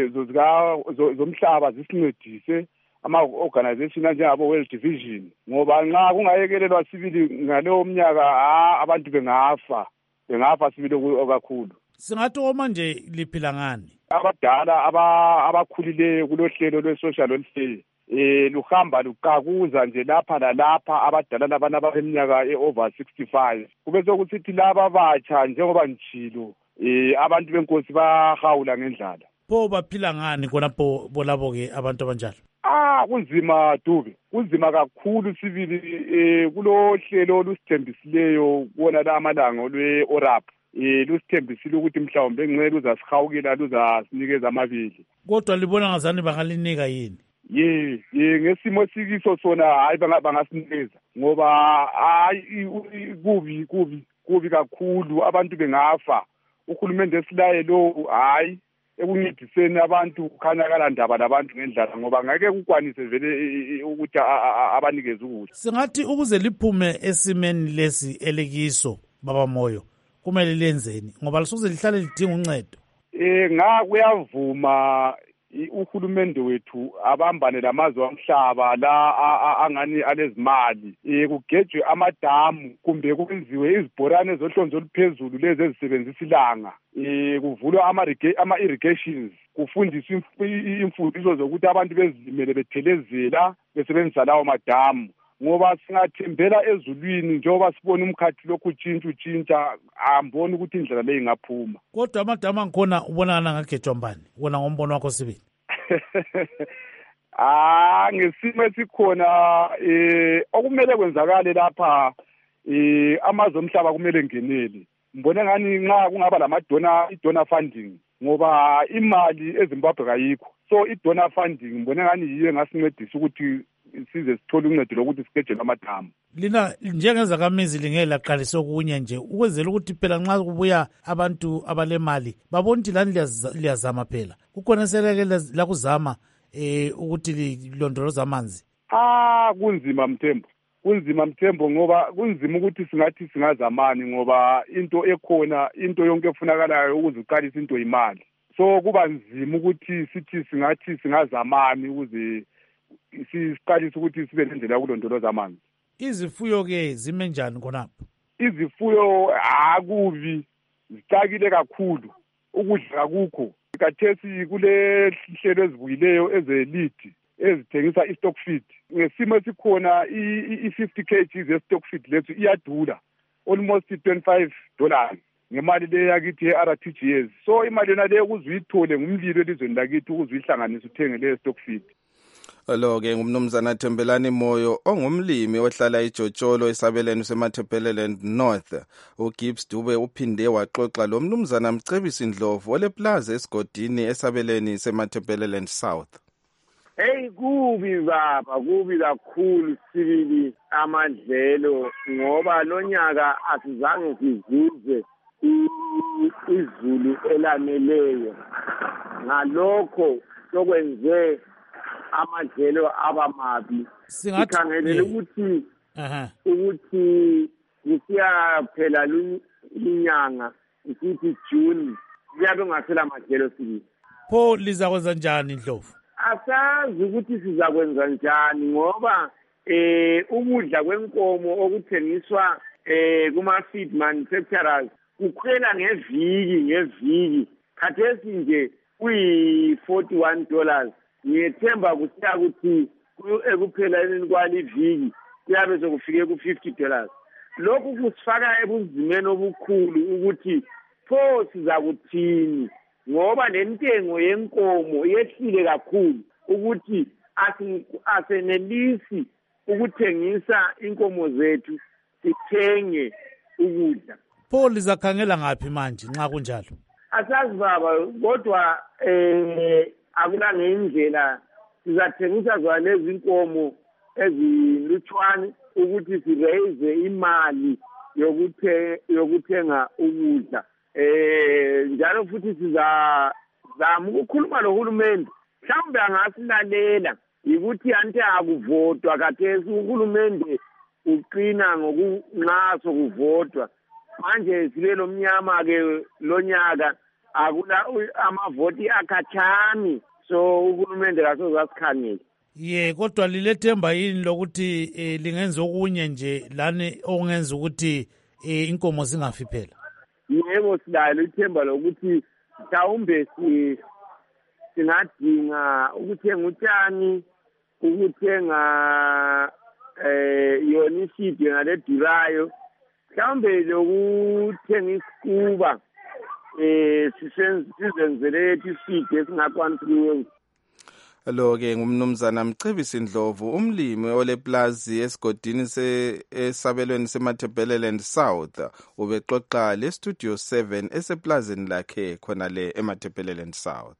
zomhlaba zisincedise ama-organization anjengabo World Division, ngoba nxa kungayekelelwa sibili ngaleyo mnyaka abantu bengafa bengafa sibili kakhulu. Singathi oma nje liphila ngani? Abadala abakhulileyo kulohlelo lwe-social welfare eh luhamba luqakuza nje lapha lalapha abadala labana abeminyaka e-over sixty-five. Kube sokuthi laba batsha njengoba njilo eh abantu benkosi bahawula ngendlala. Pho baphila ngani khonapho bolabo ke abantu abanjalo? Ah kunzima Dube, kunzima kakhulu sibili eh kulohlelo olusithembisileyo kuona la amalanga lwe-ORAP. Eh lusithembisile ukuthi mhlawumbe ngcela uzasihawukela luzasinikeza amabili. Kodwa libona ngazani bangalinika yini? Ye ye ngesimo sikiso sona hayi bangasinikeza ngoba hayi kubi kubi kubi kakhulu abantu bengafa. Uhulumende esilaye lo hayi ekuncediseni abantu kukhanya kalandaba labantu ngendlala ngoba ngeke kukwanise vele ukuthi abanikeze ukudla. Singathi ukuze liphume esimeni lesi elikiso baba Moyo kumele lenzeni ngoba lisoze lihlale lidinga uncedo. Eh nga kuyavuma uhulumende wethu abambane lamazwe omhlaba la angani alezimali eh kugejwe amadamu kumbe kwenziwe izibhorane zohlonzo oluphezulu lezi ezisebenzisa ilanga eh kuvulwa ama ama irrigations kufundiswa imfundiso zokuthi abantu bezimele bethelezela besebenzisa lawo madamu ngoba singathembela ezulwini njengoba sibona umkhathi lokhu utshintsha utshintsha amboni ukuthi indlela leyi ingaphuma. Kodwa amadamu angikhona ubonana ngagejwa mbani wona ngombono wakho sibili? Ah ngesimo esikhona eh okumele kwenzakale lapha eh amazwe omhlaba kumele ngenele. Mbone ngani nxa kungaba lamadona idonor funding ngoba imali eZimbabwe kayikho. So idonor funding mbone ngani yiyo engasincedisa ukuthi size sithole uncedo lokuthi sikejele amadamu. Lina njengezakamizi lingela qalisa okunye nje ukwenzela ukuthi phela nxa kubuya abantu abalemali babona ukuthi lani liyazama phela. Kukhona seleke la kuzama eh ukuthi lilondoloza amanzi. Ah kunzima Mthembu. Kunzima Mthembu ngoba kunzima ukuthi singathi singazamani ngoba into ekhona into yonke efunakalayo ukuze uqalise into imali. So kuba nzima ukuthi sithi singathi singazamani ukuze siqalise ukuthi sibe nendlela yokulondoloza amanzi. Izifuyo ke zime njani khonapho? Izifuyo akubi zicakile kakhulu ukudla akukho. Kathesi kule hlelo ezibuyileyo ezelidi ezithengisa i-stock feed. Ngesimo esikhona i-fifty kilograms ye-stock feed lethu iyadula almost twenty-five dollars ngemali le yakithi ye-R T G S. So imali yona le ukuzuyithole ngumlilo elizweni lakithi ukuzuyihlanganisa uthenge le stock feed. Lo-ke ngumnumzana Thembelani Moyo ongumlimi ohlala eJojolo esabelweni seMatabeleland North. uGibbs Dube uphinde waxoxa lo mnumzana Mcebisi Ndlovu oleplaza esigodini esabelweni seMatabeleland South. Hey kubi baba kubi kakhulu sibili amadlelo ngoba lonyaka asizange sizuze izulu elaneleyo ngalokho sokwenze amadlelo abamabi. Sikhangelele ukuthi ukuthi kusiyaphela inyanga isithi June kuyabe ngasela amadlelo sibili. Pho lizakwenza njani Ndlovu? Asazi ukuthi sizakwenza njani ngoba eh ukudla kwenkomo okuthengiswa eh kuma feed manufacturers kukhwela ngeviki ngeviki khathesi nje kuyi forty-one dollars. Ngiyethemba kusiya ukuthi ekupheleni kwaliviki kuyabe sekufike ku-fifty dollars. Lokhu kusifaka ebunzimeni obukhulu ukuthi pho sizakuthini ngoba nentengo yenkomo yehlile kakhulu ukuthi asenelisi ukuthengisa inkomo zethu sithenge ukudla. Pho lizakhangela ngaphi manje nxa kunjalo? Asazi baba, kodwa eh akula ngendlela sizathengisa zona lezi inkomo ezilutshwane ukuthi siraise imali yokuthe yokuthenga ukudla. Eh njalo futhi siza zama ukukhuluma nohulumende mhlawumbe angasilalela ukuthi ante akuvotwa kathesi uhulumende uqina ngokunqaso kuvotwa. Manje sibe lomnyama ke lonyaka akula amavoti akhathani, so uhulumende kasozasikhangela. Ye kodwa lilethemba yini lokuthi eh, lingenza okunye nje lani ongenza ukuthi eh, inkomo zingafi phela? Yebo sidalo ithemba lokuthi mhlawumbe si singadinga ukuthenga utshani, ukuthenga eh yona isidi ngale durayo, mhlawumbe lokuthenga isikuba eh sisenzele isidi esingakwanisi kuyenza. Lo ke ngumnumzana Mcebisi Ndlovu, umlimi oleplazi esigodini esabelweni seMatabeleland South, ubexoxa le Studio seven eseplazini lakhe khona le eMatabeleland South.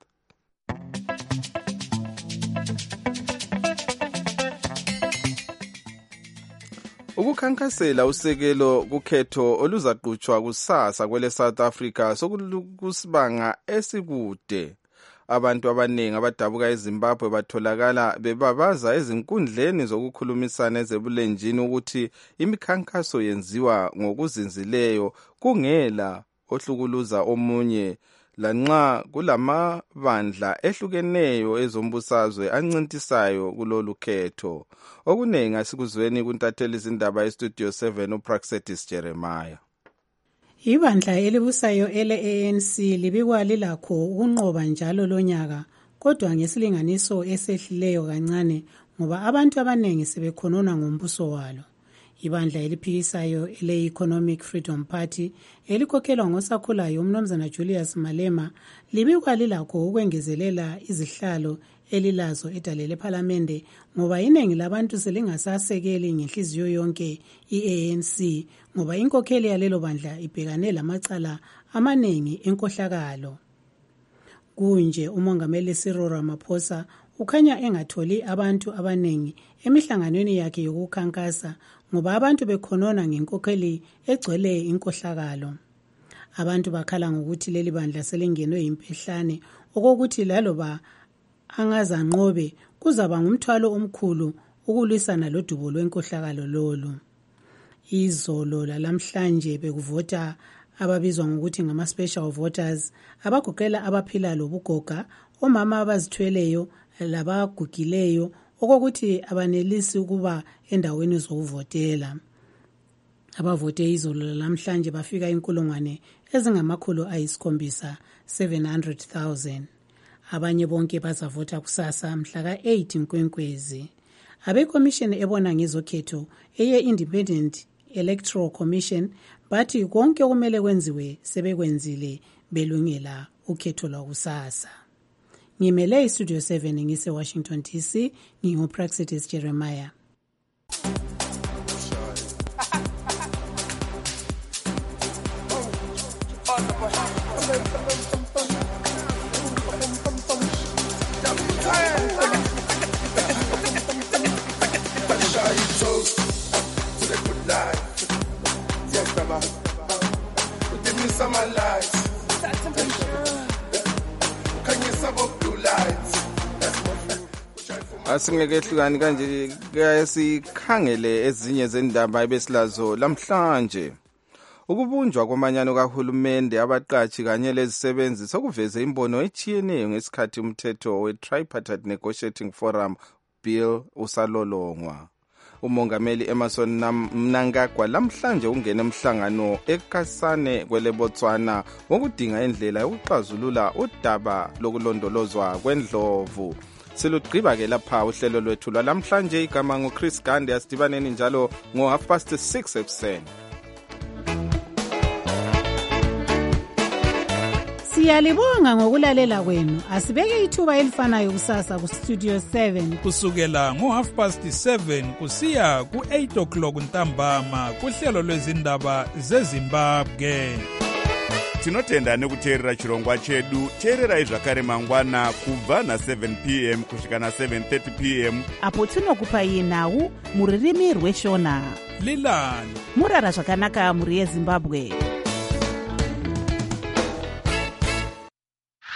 Ukukhankasela usekelo kukhetho oluzaqhutshwa kusasa kwele South Africa sokusibanga esikude. Abantu abaningi abadabuka eZimbabwe batholakala bebabaza ezinkundleni zokukhulumisana ezebulenjini ukuthi imikhankaso yenziwa ngokuzinzileyo kungela ohlukuluza omunye, lanxa kulamabandla ehlukeneyo ezombusazwe ancintisayo kulolu khetho. Okuningi asikuzweni kuntatheli izindaba eStudio seven uPraxetis Jeremiah. Ibandla elibusayo ele-A N C libikwa lilakho ukunqoba njalo lonyaka, kodwa ngesilinganiso esehlileyo kancane ngoba abantu abaningi sebekhonona ngombuso walo. Ibandla eliphikisayo ele-Economic Freedom Party elikhokhelwa ngosakhulayo uMnumzana Julius Malema libikwa lilakho ukwengezelela izihlalo elilazo edale lephalamende ngoba iningi labantu selingasasekeli ngenhliziyo yonke i-A N C ngoba inkokheli yalelo bandla ibhekane lamacala amaningi enkohlakalo. Kunje umongameli Cyril Ramaphosa ukhanya engatholi abantu abaningi emihlanganweni yakhe yokukhankasa ngoba abantu bekhonona ngenkokheli egcwele inkohlakalo. Abantu bakhala ngokuthi leli bandla selingenwe impehlane okokuthi laloba angazanqobe kuzaba ngumthwalo omkhulu ukulwisana lodubo lwenkohlakalo lolu. Izolo lalamhlanje bekuvota ababizwa ngokuthi ngama special voters abagoqela abaphila lobugoga, omama abazithweleyo labagugileyo okokuthi abanelisi ukuba endaweni zokuvotela. Abavote izolo lalamhlanje bafika inkulungwane ezingamakhulu ayisikhombisa seven hundred thousand. Abanye bonke bazavota kusasa mhla ka eight Nkwenkwezi. Abekomishini ebona ngezokhetho eye Independent Electoral Commission bathi konke okumele kwenziwe sebekwenzile belungela ukhetho lwakusasa. Ngimele iStudio seven ngise Washington D C, nginguPraxetis Jeremiah. Asingekehlukani kanje sikhangele ezinye zendaba ebesilazo lamhlanje. Ukubunjwa kwamanyano kahulumende abaqashi kanye lezisebenzi sokuveze imbono echiyeneyo ngesikhathi umthetho we-Tripartite Negotiating Forum bill usalolongwa. Umongameli Emmerson Mnangagwa lamhlanje ungena emhlangano eKasane kwele Botswana ngokudinga indlela yokuxazulula udaba lokulondolozwa kwendlovu. silugqiba-ke lapha uhlelo lwethu lwalamhlanje. Igama nguChris Gandhi, asidibaneni njalo ngo half past six ekuseni. Siyalibonga ngokulalela kwenu. Asibeke ithuba elifanayo kusasa ku Studio seven kusukela ngo half past seven kusiya ku eight o'clock ntambama kuhlelo lwezindaba zeZimbabwe. Tinotenda nekuteerera chirongwa chedu. Teererai zvakare mangwana kubva na seven p m kusvika na seven thirty p m apo tinokupai nhau muririmi rweshona. Lilani murara zvakanaka muri yeZimbabwe.